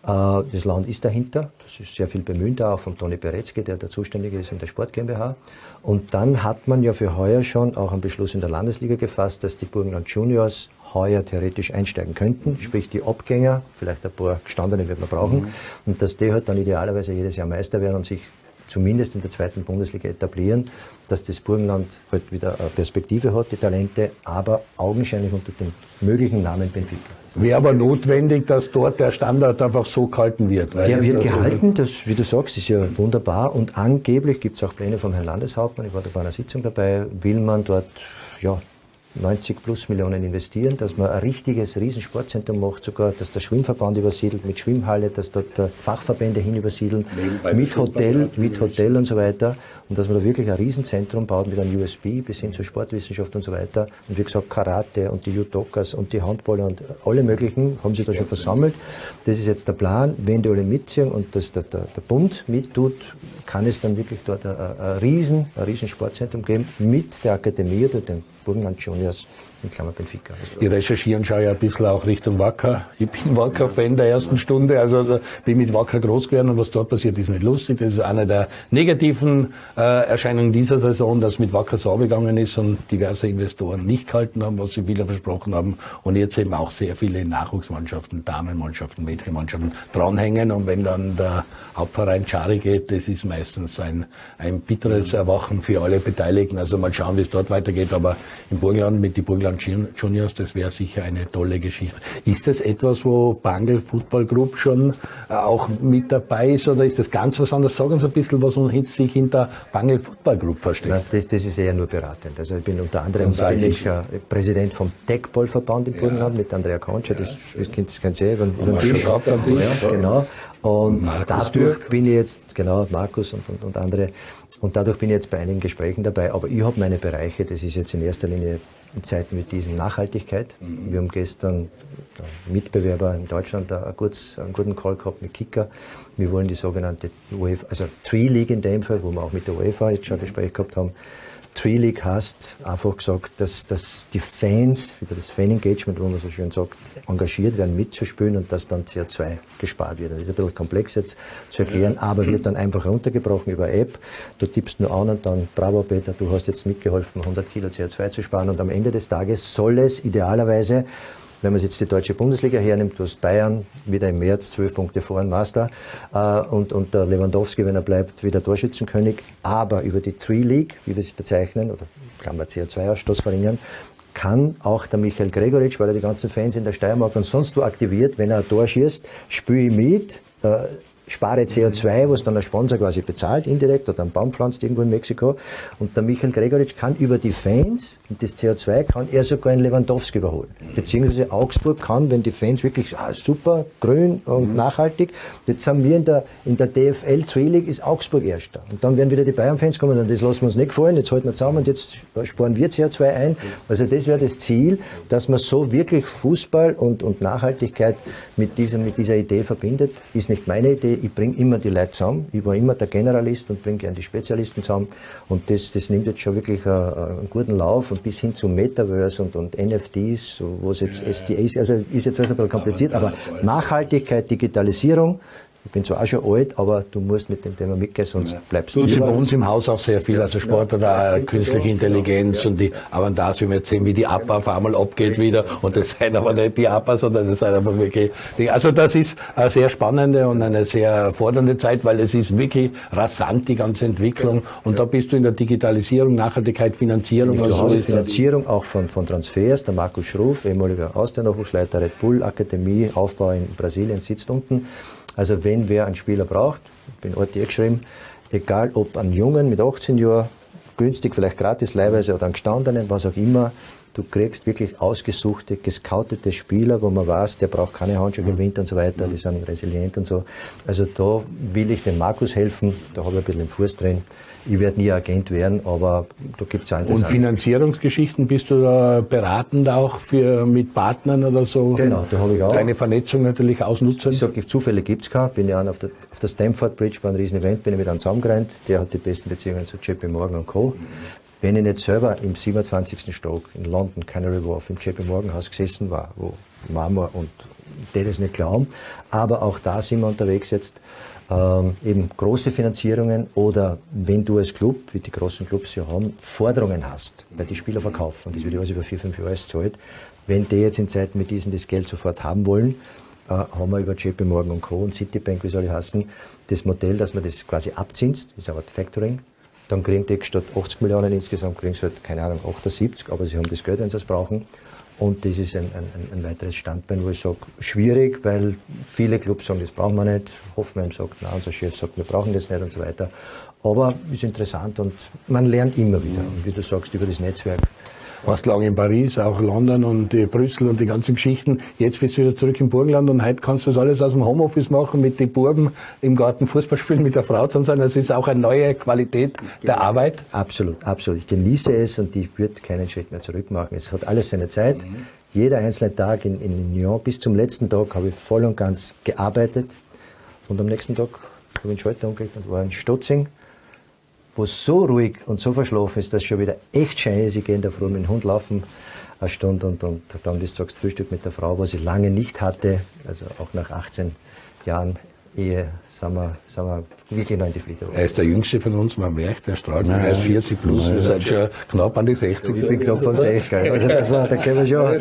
Das Land ist dahinter, das ist sehr viel bemüht, auch von Toni Peretzky, der der Zuständige ist in der Sport GmbH. Und dann hat man ja für heuer schon auch einen Beschluss in der Landesliga gefasst, dass die Burgenland Juniors heuer theoretisch einsteigen könnten, sprich die Abgänger, vielleicht ein paar Gestandene wird man brauchen, mhm. und dass die halt dann idealerweise jedes Jahr Meister werden und sich zumindest in der zweiten Bundesliga etablieren, dass das Burgenland halt wieder eine Perspektive hat, die Talente, aber augenscheinlich unter dem möglichen Namen Benfica. Wäre aber notwendig, dass dort der Standard einfach so gehalten wird. Weil der wird gehalten, das, wie du sagst, ist ja wunderbar und angeblich gibt es auch Pläne vom Herrn Landeshauptmann, ich war da bei einer Sitzung dabei, will man dort, ja, neunzig plus Millionen investieren, dass man ein richtiges Riesensportzentrum macht, sogar, dass der Schwimmverband übersiedelt mit Schwimmhalle, dass dort Fachverbände hin übersiedeln, mit Hotel, mit Hotel und so weiter. Und dass man da wirklich ein Riesenzentrum baut mit einem U S B bis hin zur Sportwissenschaft und so weiter. Und wie gesagt, Karate und die Judokas und die Handballer und alle möglichen haben sich da schon versammelt. Das ist jetzt der Plan. Wenn die alle mitziehen und das, das, der, der Bund mittut, kann es dann wirklich dort ein, ein, Riesen, ein riesen Sportzentrum geben mit der Akademie oder dem Burgenland Juniors in Klammer Benfica. Ich recherchiere und schaue ja ein bisschen auch Richtung Wacker. Ich bin Wacker-Fan der ersten Stunde, also bin mit Wacker groß geworden und was dort passiert, ist nicht lustig. Das ist eine der negativen äh, Erscheinungen dieser Saison, dass mit Wacker so gegangen ist und diverse Investoren nicht gehalten haben, was sie wieder versprochen haben und jetzt eben auch sehr viele Nachwuchsmannschaften, Damenmannschaften, Mädchenmannschaften dranhängen und wenn dann der Hauptverein Schari geht, das ist meistens ein, ein bitteres Erwachen für alle Beteiligten. Also mal schauen, wie es dort weitergeht, aber im Burgenland mit die Burgenland Juniors, das wäre sicher eine tolle Geschichte. Ist das etwas, wo Bangl Football Group schon äh, auch mit dabei ist oder ist das ganz was anderes? Sagen Sie ein bisschen, was sich hinter Bangl Football Group versteht. Na, das, das ist eher nur beratend. Also ich bin unter anderem bin ich, äh, Präsident vom Deckballverband im Burgenland ja. mit Andrea Concha, das, das kennt ihr über, über den Tisch. Ja, genau. Und Markus dadurch Burg. bin ich jetzt, genau, Markus und, und, und andere, und dadurch bin ich jetzt bei einigen Gesprächen dabei. Aber ich habe meine Bereiche, das ist jetzt in erster Linie in Zeiten mit diesen Nachhaltigkeit. Mhm. Wir haben gestern Mitbewerber in Deutschland einen, kurz, einen guten Call gehabt mit Kicker. Wir wollen die sogenannte UEFA, also Tree League in dem Fall, wo wir auch mit der UEFA jetzt schon ein Gespräch gehabt haben. Tree League heißt, einfach gesagt, dass, dass die Fans, über das Fan-Engagement, wo man so schön sagt, engagiert werden, mitzuspielen und dass dann C O zwei gespart wird. Das ist ein bisschen komplex jetzt zu erklären, aber wird dann einfach runtergebrochen über App. Du tippst nur an und dann, bravo Peter, du hast jetzt mitgeholfen, hundert Kilo C O zwei zu sparen und am Ende des Tages soll es idealerweise, wenn man jetzt die deutsche Bundesliga hernimmt, du hast Bayern wieder im März zwölf Punkte vor dem Master äh, und, und der Lewandowski, wenn er bleibt, wieder Torschützenkönig. Aber über die Tree League, wie wir es bezeichnen, oder Klammer C O zwei Ausstoß verringern, kann auch der Michael Gregoritsch, weil er die ganzen Fans in der Steiermark und sonst wo aktiviert, wenn er ein Tor schießt, spiele ich mit, äh, spare C O zwei, was dann der Sponsor quasi bezahlt, indirekt, oder einen Baum pflanzt irgendwo in Mexiko. Und der Michael Gregoritsch kann über die Fans und das C O zwei kann er sogar in Lewandowski überholen. Beziehungsweise Augsburg kann, wenn die Fans wirklich ah, super, grün und mhm. nachhaltig, jetzt haben wir in der, in der D F L Tree League ist Augsburg Erster. Und dann werden wieder die Bayern-Fans kommen und das lassen wir uns nicht gefallen, jetzt halten wir zusammen und jetzt sparen wir C O zwei ein. Also das wäre das Ziel, dass man so wirklich Fußball und, und Nachhaltigkeit mit, diesem, mit dieser Idee verbindet. Ist nicht meine Idee. Ich bringe immer die Leute zusammen. Ich war immer der Generalist und bringe gerne die Spezialisten zusammen. Und das, das nimmt jetzt schon wirklich einen, einen guten Lauf und bis hin zu Metaverse und, und N F Ts, wo es jetzt ja, S D As, also ist jetzt alles ein bisschen kompliziert, aber Nachhaltigkeit, Digitalisierung, Ich bin zwar auch schon alt, aber du musst mit dem Thema mitgehen, sonst bleibst du. Tut sie bei uns im Haus auch sehr viel, also Sport oder auch künstliche Intelligenz und die Avantage, wie wir jetzt sehen, wie die A P A auf einmal abgeht wieder und das sind aber nicht die A P A, sondern das sind einfach wirklich, die, also das ist eine sehr spannende und eine sehr fordernde Zeit, weil es ist wirklich rasant, die ganze Entwicklung und da bist du in der Digitalisierung, Nachhaltigkeit, Finanzierung. Zu also Hause ist Finanzierung auch von, von Transfers, der Markus Schruff, ehemaliger Austria-Nachwuchsleiter Red Bull Akademie, Aufbau in Brasilien, sitzt unten. Also wenn wer einen Spieler braucht, ich bin heute geschrieben, egal ob einen Jungen mit achtzehn Jahren, günstig, vielleicht gratis leihweise oder einen gestandenen, was auch immer, du kriegst wirklich ausgesuchte, gescoutete Spieler, wo man weiß, der braucht keine Handschuhe im Winter und so weiter, die sind resilient und so. Also da will ich dem Markus helfen, da habe ich ein bisschen den Fuß drin. Ich werde nie Agent werden, aber da gibt es auch Und Finanzierungsgeschichten, bist du da beratend auch für, mit Partnern oder so? Genau, da habe ich auch. Deine Vernetzung natürlich ausnutzen? Ich sage, Zufälle gibt es keine. Bin ja auf der, auf der Stamford Bridge bei einem riesen Event, bin ich mit einem zusammengerannt. Der hat die besten Beziehungen zu J P Morgan und Co. Wenn ich nicht selber im siebenundzwanzigsten Stock in London, Canary Wharf, im J P Morgan Haus gesessen war, wo Marmor und die das nicht glauben, aber auch da sind wir unterwegs jetzt. Ähm, eben große Finanzierungen oder wenn du als Club, wie die großen Clubs ja haben, Forderungen hast, weil die Spieler verkaufen und das wird alles über vier, fünf Jahre zahlt, wenn die jetzt in Zeiten mit diesen das Geld sofort haben wollen, äh, haben wir über J P Morgan und Co. und Citibank, wie soll ich heißen, das Modell, dass man das quasi abzinst, das ist aber Factoring, dann kriegen die statt achtzig Millionen insgesamt, kriegen sie halt, keine Ahnung, achtundsiebzig, aber sie haben das Geld, wenn sie es brauchen. Und das ist ein, ein, ein weiteres Standbein, wo ich sage, schwierig, weil viele Clubs sagen, das brauchen wir nicht. Hoffenheim sagt, nein, unser Chef sagt, wir brauchen das nicht und so weiter. Aber ist interessant und man lernt immer wieder. Und wie du sagst, über das Netzwerk. Warst lange in Paris, auch London und äh, Brüssel und die ganzen Geschichten. Jetzt bist du wieder zurück im Burgenland und heute kannst du das alles aus dem Homeoffice machen, mit den Buben im Garten Fußball spielen, mit der Frau zusammen sein. Das ist auch eine neue Qualität der Arbeit. Absolut, absolut. Ich genieße es und ich würde keinen Schritt mehr zurück machen. Es hat alles seine Zeit. Mhm. Jeder einzelne Tag in, in Lyon, bis zum letzten Tag habe ich voll und ganz gearbeitet. Und am nächsten Tag habe ich einen Schalter umgelegt und war in Stotzing, wo es so ruhig und so verschlafen ist, dass es schon wieder echt schön ist. Ich gehe in der Früh mit dem Hund laufen, eine Stunde und, und dann, wie du sagst, Frühstück mit der Frau, was ich lange nicht hatte. Also auch nach achtzehn Jahren Ehe sind wir, sind wir wirklich noch in die Flieder. Er ist der Jüngste von uns, man merkt, der strahlt, er ist vierzig plus, ihr seid schon knapp an die sechzig. Ich bin knapp an sechzig, also das war, da können wir schon.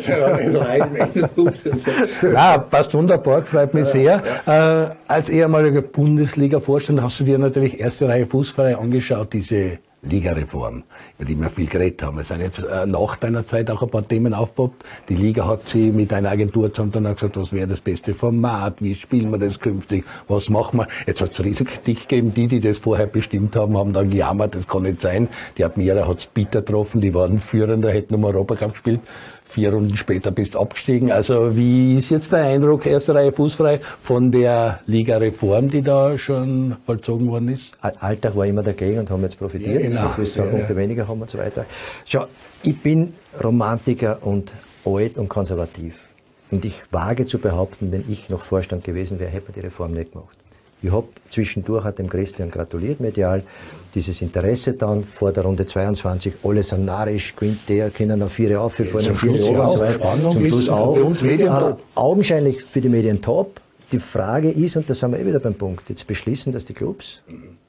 Ja, passt wunderbar, freut mich sehr. Äh, als ehemaliger Bundesliga-Vorstand hast du dir natürlich erste Reihe Fußball angeschaut, diese Ligareform, über die wir viel geredet haben. Es sind jetzt äh, nach deiner Zeit auch ein paar Themen aufgepoppt. Die Liga hat sie mit einer Agentur zusammen dann gesagt, was wäre das beste Format, wie spielen wir das künftig, was machen wir. Jetzt hat es Riesenkritik gegeben, die, die das vorher bestimmt haben, haben dann gejammert, das kann nicht sein. Die Admira hat es bitter getroffen, die waren Führender, hätten um Europacup gespielt. Vier Runden später bist du abgestiegen. Also wie ist jetzt der Eindruck, erste Reihe fußfrei, von der Liga-Reform, die da schon vollzogen worden ist? Alltag war immer dagegen und haben jetzt profitiert. Ja, genau. Du zwei Punkte ja. weniger haben und so weiter. Schau, ich bin Romantiker und alt und konservativ. Und ich wage zu behaupten, wenn ich noch Vorstand gewesen wäre, hätte man die Reform nicht gemacht. Ich habe zwischendurch hat dem Christian gratuliert, medial, dieses Interesse dann vor der Runde zweiundzwanzig, alle sind narrisch, gewinnt der, können noch vier auf, wir fahren noch vier oben und so weiter. Zum Schluss auch. Äh, augenscheinlich für die Medien top. Die Frage ist, und da sind wir eh wieder beim Punkt, jetzt beschließen das die Clubs.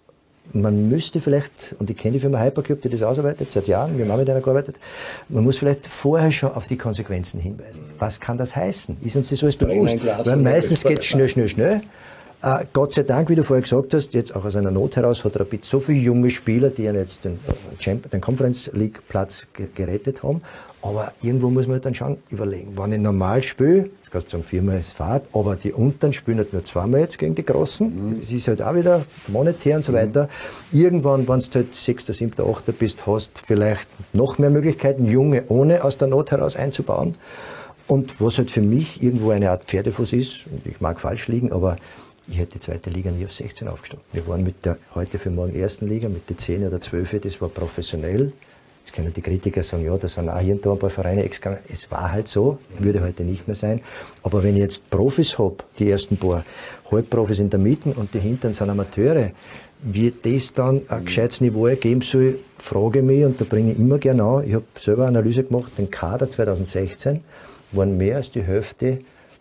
Man müsste vielleicht, und ich kenne die Firma Hypercube, die das ausarbeitet, seit Jahren, wir haben auch mit einer gearbeitet, man muss vielleicht vorher schon auf die Konsequenzen hinweisen. Was kann das heißen? Ist uns das alles bewusst? Weil meistens geht es schnell, schnell, schnell. Uh, Gott sei Dank, wie du vorher gesagt hast, jetzt auch aus einer Not heraus hat Rapid so viele junge Spieler, die ja jetzt den, den Conference League Platz gerettet haben. Aber irgendwo muss man dann schon überlegen, wenn ich normal spiele, jetzt kannst du sagen, viermal ist Fahrt, aber die Unteren spielen halt nur zweimal jetzt gegen die Großen. Es mhm. ist halt auch wieder monetär und so weiter. Mhm. Irgendwann, wenn du halt Sechster, Siebter, Achter bist, hast vielleicht noch mehr Möglichkeiten, Junge ohne aus der Not heraus einzubauen. Und was halt für mich irgendwo eine Art Pferdefuß ist, und ich mag falsch liegen, aber ich hätte die zweite Liga nie auf sechzehn aufgestanden. Wir waren mit der heute für morgen ersten Liga, mit der zehn oder zwölf, das war professionell. Jetzt können die Kritiker sagen, ja, da sind auch hier und da ein paar Vereine exgegangen. Es war halt so, würde heute nicht mehr sein. Aber wenn ich jetzt Profis habe, die ersten paar, Halbprofis in der Mitte und die hinteren sind Amateure, wie das dann ein gescheites Niveau ergeben soll, frage ich mich, und da bringe ich immer gerne an. Ich habe selber eine Analyse gemacht, den Kader zweitausendsechzehn waren mehr als die Hälfte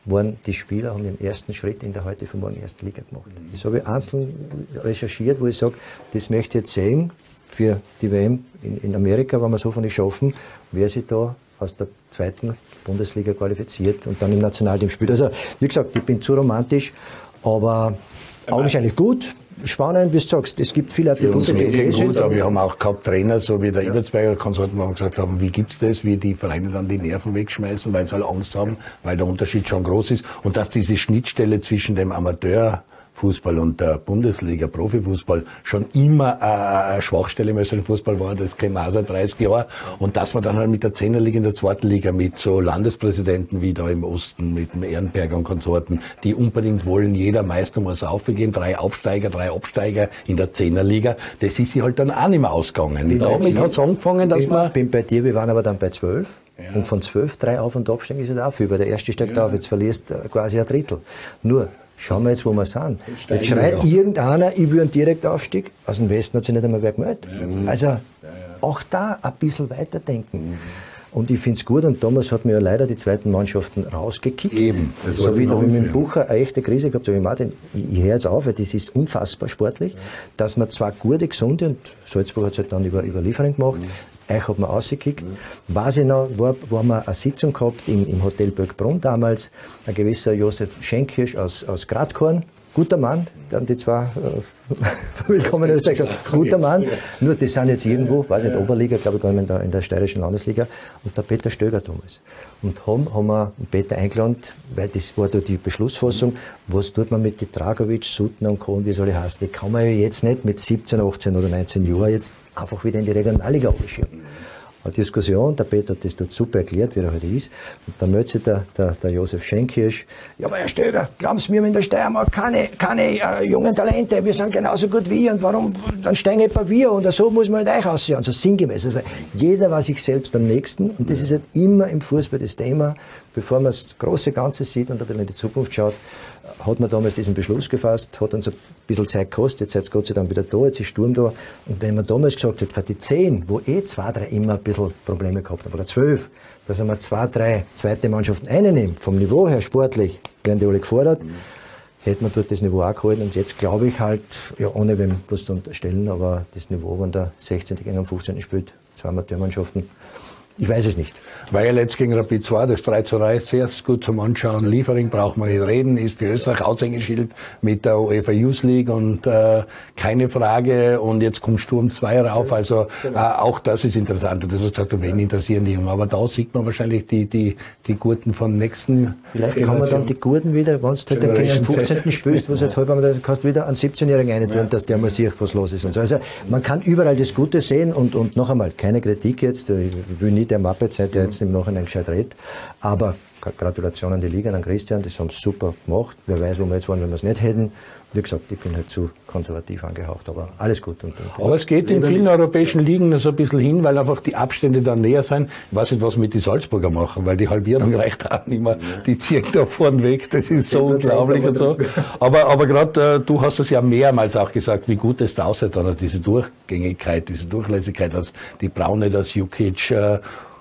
waren die Spieler, haben den ersten Schritt in der heute von morgen ersten Liga gemacht. Das habe ich einzeln recherchiert, wo ich sage, das möchte ich jetzt sehen für die W M in, in Amerika, wenn wir es hoffentlich schaffen, wer sich da aus der zweiten Bundesliga qualifiziert und dann im Nationalteam spielt. Also, wie gesagt, ich bin zu romantisch, aber augenscheinlich gut. Spannend, wie du sagst, es gibt viele Attribute, die okay sind. Aber wir haben auch gehabt Trainer, so wie der ja. Ebertsberger Konsorten, wo wir gesagt haben, wie gibt's das, wie die Vereine dann die Nerven wegschmeißen, weil sie alle Angst haben, weil der Unterschied schon groß ist. Und dass diese Schnittstelle zwischen dem Amateurfußball und der Bundesliga, Profifußball, schon immer eine Schwachstelle im österreichischen Fußball war, das kennen wir auch seit dreißig Jahren. Und dass man dann halt mit der Zehnerliga in der zweiten Liga, mit so Landespräsidenten wie da im Osten, mit dem Ehrenberger und Konsorten, die unbedingt wollen, jeder Meister muss aufgehen, drei Aufsteiger, drei Absteiger in der Zehnerliga, das ist sich halt dann auch nicht mehr ausgegangen. Damit hat es angefangen, dass ich man... Ich bin bei dir, wir waren aber dann bei zwölf. Ja. Und von zwölf, drei auf und absteigen ist halt auch viel, weil der erste steigt ja. auf, jetzt verlierst quasi ein Drittel. Nur, schauen wir jetzt, wo wir sind. Jetzt schreit irgendeiner, ich will einen Direktaufstieg. Aus dem Westen hat sich nicht einmal wer gemeldet. Ja. Also, ja, ja. auch da ein bisschen weiterdenken. Mhm. Und ich finde es gut, und damals hat mir ja leider die zweiten Mannschaften rausgekickt. Eben. So wie da mit dem Bucher eine echte Krise gehabt, sag ich, Martin, ich, ich höre jetzt auf, weil das ist unfassbar sportlich, ja. dass man zwar gute, gesunde, und Salzburg hat es halt dann über, über Liefering gemacht, mhm. euch hat man rausgekickt. Mhm. Weiß ich noch, war, war man eine Sitzung gehabt im, im Hotel Böckbrunn damals, ein gewisser Josef Schenkirsch aus, aus Gradkorn, guter Mann, dann die zwei äh, willkommen in Österreich gesagt, guter Mann, nur die sind jetzt irgendwo, weiß nicht, Oberliga, glaube ich gar nicht in der, in der steirischen Landesliga, und der Peter Stöger damals. Und haben, haben wir Peter eingeladen, weil das war da die Beschlussfassung, was tut man mit die Dragovic, Suttner und Co. und wie soll ich heißen, die kann man ja jetzt nicht mit siebzehn, achtzehn oder neunzehn Jahren jetzt einfach wieder in die Regionalliga abschieben. Eine Diskussion, der Peter hat das dort super erklärt, wie er heute ist. Und dann meldet sich der, der, der Josef Schenkirsch, ja, aber Herr Stöger, glauben Sie mir, wir haben in der Steiermark keine, keine äh, jungen Talente, wir sind genauso gut wie ihr, und warum, dann steigen etwa wir, und so muss man nicht euch aussehen. Also sinngemäß. Also jeder war sich selbst am nächsten, und das ist halt immer im Fußball das Thema, bevor man das große Ganze sieht und ein bisschen in die Zukunft schaut, hat man damals diesen Beschluss gefasst, hat uns ein bisschen Zeit gekostet, jetzt seid ihr Gott sei Dank wieder da, jetzt ist Sturm da. Und wenn man damals gesagt hat, für die zehn, wo eh zwei, drei immer ein bisschen Probleme gehabt haben, oder zwölf, dass man zwei, drei zweite Mannschaften einnimmt, vom Niveau her sportlich, werden die alle gefordert, mhm. hätte man dort das Niveau auch gehalten. Und jetzt glaube ich halt, ja, ohne wem was zu unterstellen, aber das Niveau, wenn der sechzehnte gegen den fünfzehnten spielt, zwei Amateurmannschaften, ich weiß es nicht. Weil jetzt gegen Rapid zwei, das drei zu drei, sehr gut zum Anschauen. Liefering braucht man nicht reden, ist für Österreich Aushängeschild mit der UEFA Youth League und äh, keine Frage. Und jetzt kommt Sturm zwei rauf, also äh, auch das ist interessant. Und das hat gesagt, wen interessieren die? Aber da sieht man wahrscheinlich die, die, die Gurten vom nächsten. Vielleicht kann man dann die Gurten wieder, wenn du halt gegen den fünfzehnten spielst, wo es jetzt halb dann kannst du wieder einen siebzehnjährigen reintun, ja. dass der mal sieht, was los ist. Und so. Also man kann überall das Gute sehen, und, und noch einmal, keine Kritik jetzt, ich will nicht der Muppet sein, der jetzt im Nachhinein gescheit redet. Aber Gratulation an die Liga, an Christian, das haben sie super gemacht. Wer weiß, wo wir jetzt waren, wenn wir es nicht hätten. Wie gesagt, ich bin halt zu konservativ angehaucht, aber alles gut. Und, und aber es geht in vielen europäischen Ligen so ein bisschen hin, weil einfach die Abstände dann näher sind. Ich weiß nicht, was mit die Salzburger machen, weil die Halbierung reicht auch nicht mehr. Die ziehen da vorne weg, das ist so unglaublich und so. Aber, aber gerade, äh, du hast es ja mehrmals auch gesagt, wie gut es da aussieht, dann diese Durchgängigkeit, diese Durchlässigkeit, dass die Braune, das Jukic, äh,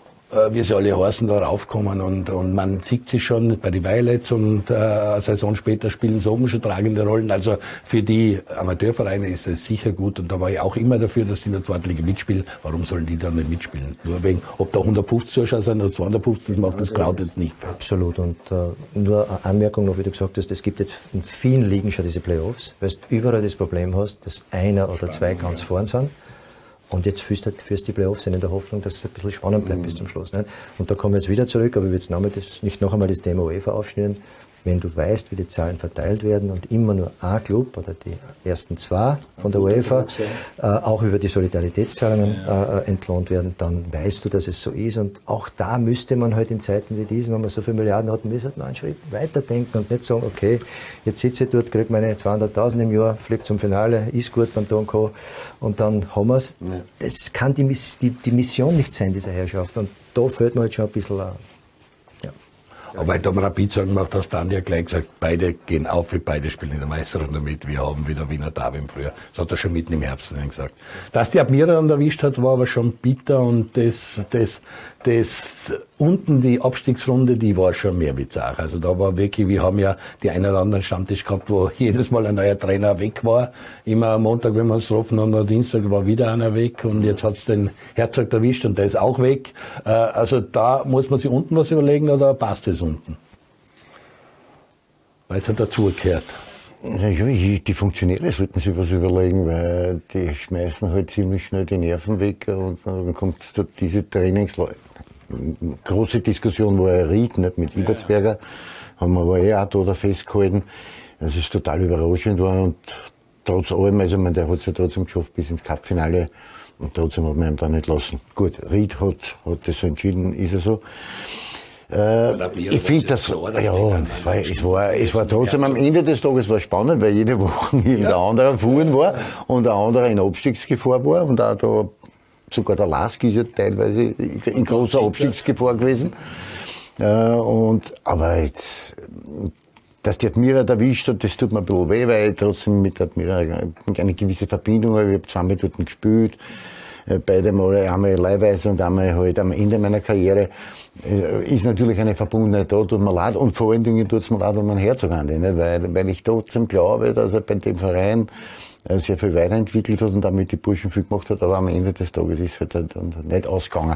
wie sie alle heißen, da raufkommen, und, und man sieht sie schon bei den Violets, und äh, eine Saison später spielen sie oben schon tragende Rollen. Also für die Amateurvereine ist es sicher gut, und da war ich auch immer dafür, dass die in der zweiten Liga mitspielen. Warum sollen die dann nicht mitspielen? Nur wegen, ob da hundertfünfzig Zuschauer sind oder zweihundertfünfzig, das macht das Kraut jetzt nicht. Absolut, und äh, nur eine Anmerkung noch, wie du gesagt hast, es gibt jetzt in vielen Ligen schon diese Playoffs, weil du überall das Problem hast, dass einer oder zwei ganz vorn sind. Und jetzt führst du halt die Playoffs in der Hoffnung, dass es ein bisschen spannend bleibt mhm. bis zum Schluss. Nicht? Und da kommen wir jetzt wieder zurück, aber ich will jetzt das, nicht noch einmal das Thema UEFA aufschnüren. Wenn du weißt, wie die Zahlen verteilt werden und immer nur ein Club oder die ersten zwei von der UEFA äh, auch über die Solidaritätszahlungen äh, entlohnt werden, dann weißt du, dass es so ist. Und auch da müsste man halt in Zeiten wie diesen, wenn man so viele Milliarden hat, müsste man einen Schritt weiterdenken und nicht sagen, okay, jetzt sitze ich dort, kriege meine zweihunderttausend im Jahr, fliege zum Finale, ist gut beim Tonko, und dann haben wir es. Ja. Das kann die, die, die Mission nicht sein, dieser Herrschaft. Und da fällt mir halt schon ein bisschen... Äh, Aber weil du am Rapid sagen gemacht hast, dann ja gleich gesagt, beide gehen auf, wir beide spielen in der Meisterrunde mit, wir haben wieder Wiener Derby im Frühjahr. Das hat er schon mitten im Herbst dann gesagt. Dass die Admira dann erwischt hat, war aber schon bitter und das, das, das, unten die Abstiegsrunde, die war schon mehr bizarr. Also da war wirklich, wir haben ja die einen oder anderen Stammtisch gehabt, wo jedes Mal ein neuer Trainer weg war. Immer am Montag, wenn wir uns getroffen haben, am Dienstag war wieder einer weg und jetzt hat's den Herzog erwischt und der ist auch weg. Also da muss man sich unten was überlegen oder passt es unten? Weil es ja dazugehört. Ja, die Funktionäre sollten sich was überlegen, weil die schmeißen halt ziemlich schnell die Nerven weg und dann kommt diese Trainingsleute. Große Diskussion war ja Ried, nicht mit Ibertsberger, haben wir aber eh auch da festgehalten. Das ist total überraschend war und trotz allem, also man, der hat es ja trotzdem geschafft bis ins Cup-Finale und trotzdem hat man ihn da nicht lassen. Gut, Ried hat, hat das so entschieden, ist er so. Äh, ich finde das, ja, es war, es war, es war trotzdem am Ende des Tages war spannend, weil jede Woche eben der andere Fuhren war und der andere in Abstiegsgefahr war und auch da, sogar der Lask ist ja teilweise in großer Abstiegsgefahr gewesen. Äh, und, aber jetzt, dass die Admira erwischt hat, das tut mir ein bisschen weh, weil ich trotzdem mit der Admira eine gewisse Verbindung habe. Ich habe zweimal dort gespielt, beide Mal, einmal leihweise und einmal halt am Ende meiner Karriere. Ist natürlich eine Verbundenheit da, tut mir leid. Und vor allen Dingen tut es mir leid um mein Herzog an, nicht? Weil, weil ich trotzdem glaube, dass er bei dem Verein sehr viel weiterentwickelt hat und damit die Burschen viel gemacht hat, aber am Ende des Tages ist es halt nicht ausgegangen.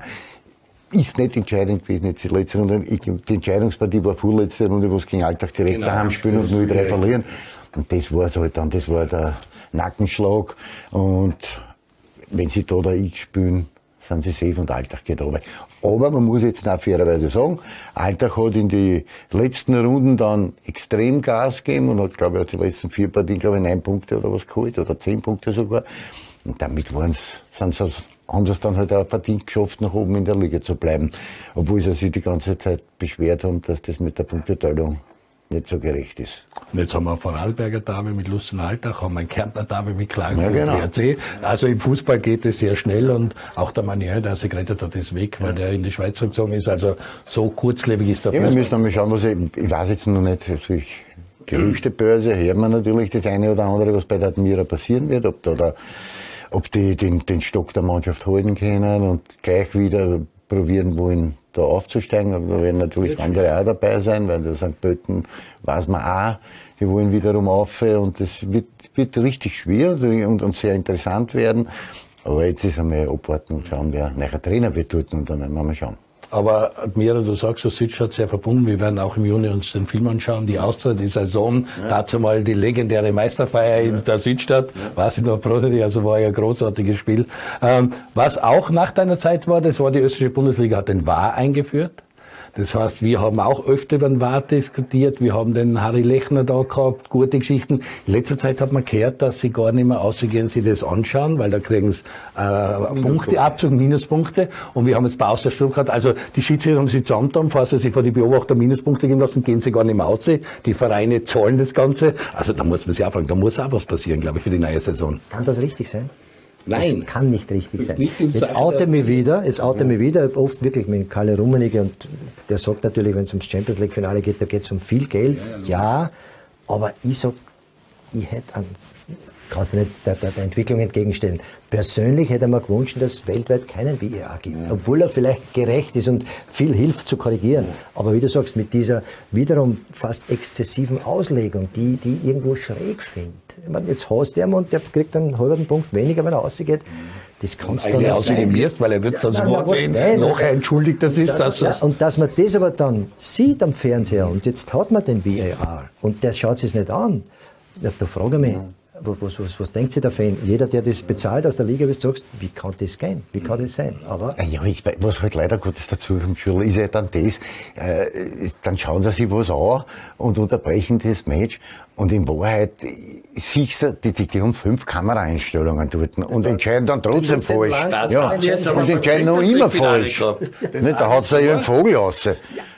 Ist nicht entscheidend gewesen, jetzt die letzte Runde. Ich, die Entscheidungspartie war vorletzte Runde, wo es gegen Alltag direkt genau, daheim spielen und null drei verlieren. Und das war es halt dann, das war der Nackenschlag. Und wenn sie da der X spielen, sind sie safe und Alltag geht runter. Aber man muss jetzt auch fairerweise sagen, Alltag hat in die letzten Runden dann extrem Gas gegeben und hat, glaube ich, die letzten vier Partien, glaube ich, neun Punkte oder was geholt, oder zehn Punkte sogar. Und damit waren's, sind sie, haben sie es dann halt auch verdient geschafft, nach oben in der Liga zu bleiben. Obwohl sie sich die ganze Zeit beschwert haben, dass das mit der Punkteteilung nicht so gerecht ist. Und jetzt haben wir ein Vorarlberger Derby mit Lustenalltag, haben wir ein Kärntner Derby mit Klagenfurt ja, genau. P R C. Also im Fußball geht es sehr schnell und auch der Manier, der sich gerettet hat, ist weg, weil der in die Schweiz gezogen ist. Also so kurzlebig ist der ja, Fußball. Wir müssen einmal schauen, was ich, ich weiß jetzt noch nicht, natürlich Gerüchtebörse, hört man natürlich das eine oder andere, was bei der Admira passieren wird, ob da der, ob die den, den Stock der Mannschaft halten können und gleich wieder probieren wollen, da aufzusteigen. Aber da werden natürlich andere auch dabei sein, weil der Sankt Pölten weiß man auch, die wollen wiederum auf und das wird, wird richtig schwer und, und sehr interessant werden. Aber jetzt ist einmal abwarten und schauen, wer neuer Trainer wird dort und dann werden wir mal schauen. Aber Admira, du sagst, das Südstadt sehr verbunden. Wir werden auch im Juni uns den Film anschauen, die Auszeit, die Saison, ja. Dazu mal die legendäre Meisterfeier ja. in der Südstadt. Ja. Weiß ich noch, Brody, also war ja ein großartiges Spiel. Ähm, was auch nach deiner Zeit war, das war die österreichische Bundesliga, hat den V A R eingeführt. Das heißt, wir haben auch öfter über den V A R diskutiert. Wir haben den Harry Lechner da gehabt, gute Geschichten. In letzter Zeit hat man gehört, dass sie gar nicht mehr ausgehen, sie das anschauen, weil da kriegen sie äh, Punkteabzug, Minuspunkte. Und wir haben jetzt Pause der Sturm gehabt. Also die Schiedsrichter haben sich zusammengetan, falls sie sich vor die Beobachter Minuspunkte geben lassen, gehen sie gar nicht mehr aus. Die Vereine zahlen das Ganze. Also da muss man sich auch fragen, da muss auch was passieren, glaube ich, für die neue Saison. Kann das richtig sein? Nein. Das kann nicht richtig sein. Nicht jetzt oute mich wieder, jetzt oute mich wieder, oft wirklich mit Kalle Rummenigge und der sagt natürlich, wenn es ums Champions League Finale geht, da geht es um viel Geld. Ja, ja, aber ich sag, ich hätte an, kannst du nicht der, der, der Entwicklung entgegenstellen. Persönlich hätte ich mir gewünscht, dass es weltweit keinen V A R gibt. Ja. Obwohl er vielleicht gerecht ist und viel hilft zu korrigieren. Aber wie du sagst, mit dieser wiederum fast exzessiven Auslegung, die, die ich irgendwo schräg finde. Ich meine, jetzt hast du ihn und der kriegt einen halben Punkt weniger, wenn er rausgeht. Das kannst du nicht sein. Wirst, weil er wird das ja, Wort sehen, noch entschuldigt das ist. Das, dass ja, und dass man das aber dann sieht am Fernseher und jetzt hat man den V A R und der schaut sich nicht an. Ja, da frage ich mich. Ja. Was, was, was denkt sich der Fan? Jeder, der das bezahlt aus der Liga, wie du sagst, wie kann das gehen? Wie kann das sein? Aber ja, ich, was halt leider Gottes dazu kommt, ist ja dann das, äh, dann schauen sie sich was an und unterbrechen das Match und in Wahrheit siehst du, die, die, die haben fünf Kameraeinstellungen dort und entscheiden dann trotzdem falsch. Ja, und entscheiden noch immer falsch. Nicht, da haut es ja ihren Vogel raus.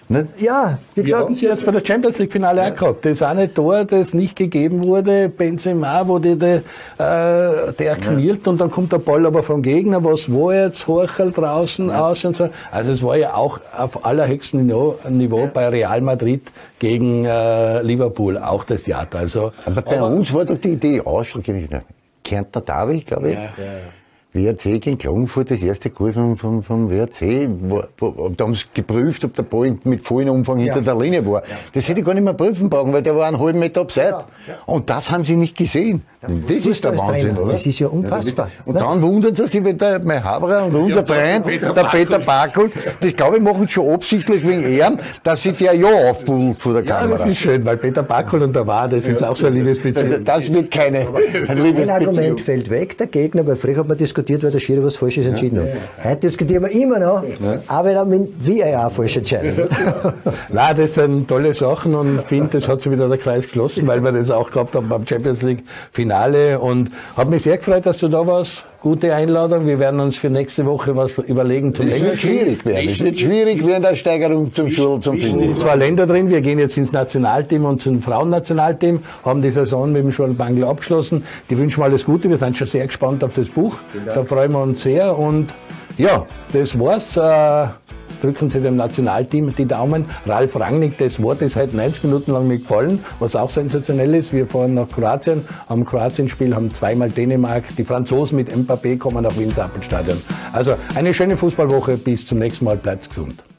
Nicht? Ja, wie Wir gesagt, haben sie jetzt bei der Champions League Finale auch gehabt. Das eine Tor, das nicht gegeben wurde, Benzema, wo die, die, äh, der knielt und dann kommt der Ball aber vom Gegner, was war jetzt, Horchel draußen, ja. aus und so. Also es war ja auch auf allerhöchstem Niveau, Niveau ja. bei Real Madrid gegen äh, Liverpool, auch das Theater. Also, aber bei aber, uns war doch die Idee ausschlaggebend. Kärntner Derby, glaube ich. Ja. Ja. W R C gegen Klagenfurt, das erste Goal vom, vom, vom W R C, wo, wo, da haben sie geprüft, ob der Ball mit vollem Umfang hinter ja. der Linie war. Ja. Das hätte ich gar nicht mehr prüfen brauchen, weil der war einen halben Meter abseits. Ja. Ja. Und das haben sie nicht gesehen. Das, das ist der Wahnsinn, Trainer. Oder? Das ist ja unfassbar. Und ne? dann wundern sie sich, wenn der mein Haberer und unser ja, Freund, Peter der Peter Barkel, das glaube ich machen schon absichtlich wegen ihm, dass sie der ja aufpudelt vor der Kamera. Ja, das ist schön, weil Peter Barkel und der war, das ist ja. auch so eine Liebesbeziehung. Das wird keine eine Liebesbeziehung. Ein Argument fällt weg, der Gegner, weil früher hat man diskutiert, weil der Schiri was Falsches entschieden hat. Ja, ja. Heute diskutieren wir immer noch, ja. aber dann mit V A R falsch entscheiden. Nein, das sind tolle Sachen und ich finde, das hat sich wieder der Kreis geschlossen, weil wir das auch gehabt haben beim Champions League Finale und habe mich sehr gefreut, dass du da warst. Gute Einladung. Wir werden uns für nächste Woche was überlegen zum Es wird schwierig werden. Es wird schwierig werden, der Steigerung zum Schul, zum Film. Es sind zwei Länder drin. Wir gehen jetzt ins Nationalteam und zum Frauennationalteam, haben die Saison mit dem Schulbangel abgeschlossen. Die wünschen alles Gute. Wir sind schon sehr gespannt auf das Buch. Da freuen wir uns sehr. Und ja, das war's. Äh, drücken Sie dem Nationalteam die Daumen. Ralf Rangnick, das Wort ist heute neunzig Minuten lang mir gefallen, was auch sensationell ist. Wir fahren nach Kroatien, am Kroatien-Spiel, haben zweimal Dänemark. Die Franzosen mit Mbappé kommen nach Wien-Stadion. Also eine schöne Fußballwoche. Bis zum nächsten Mal. Bleibt gesund.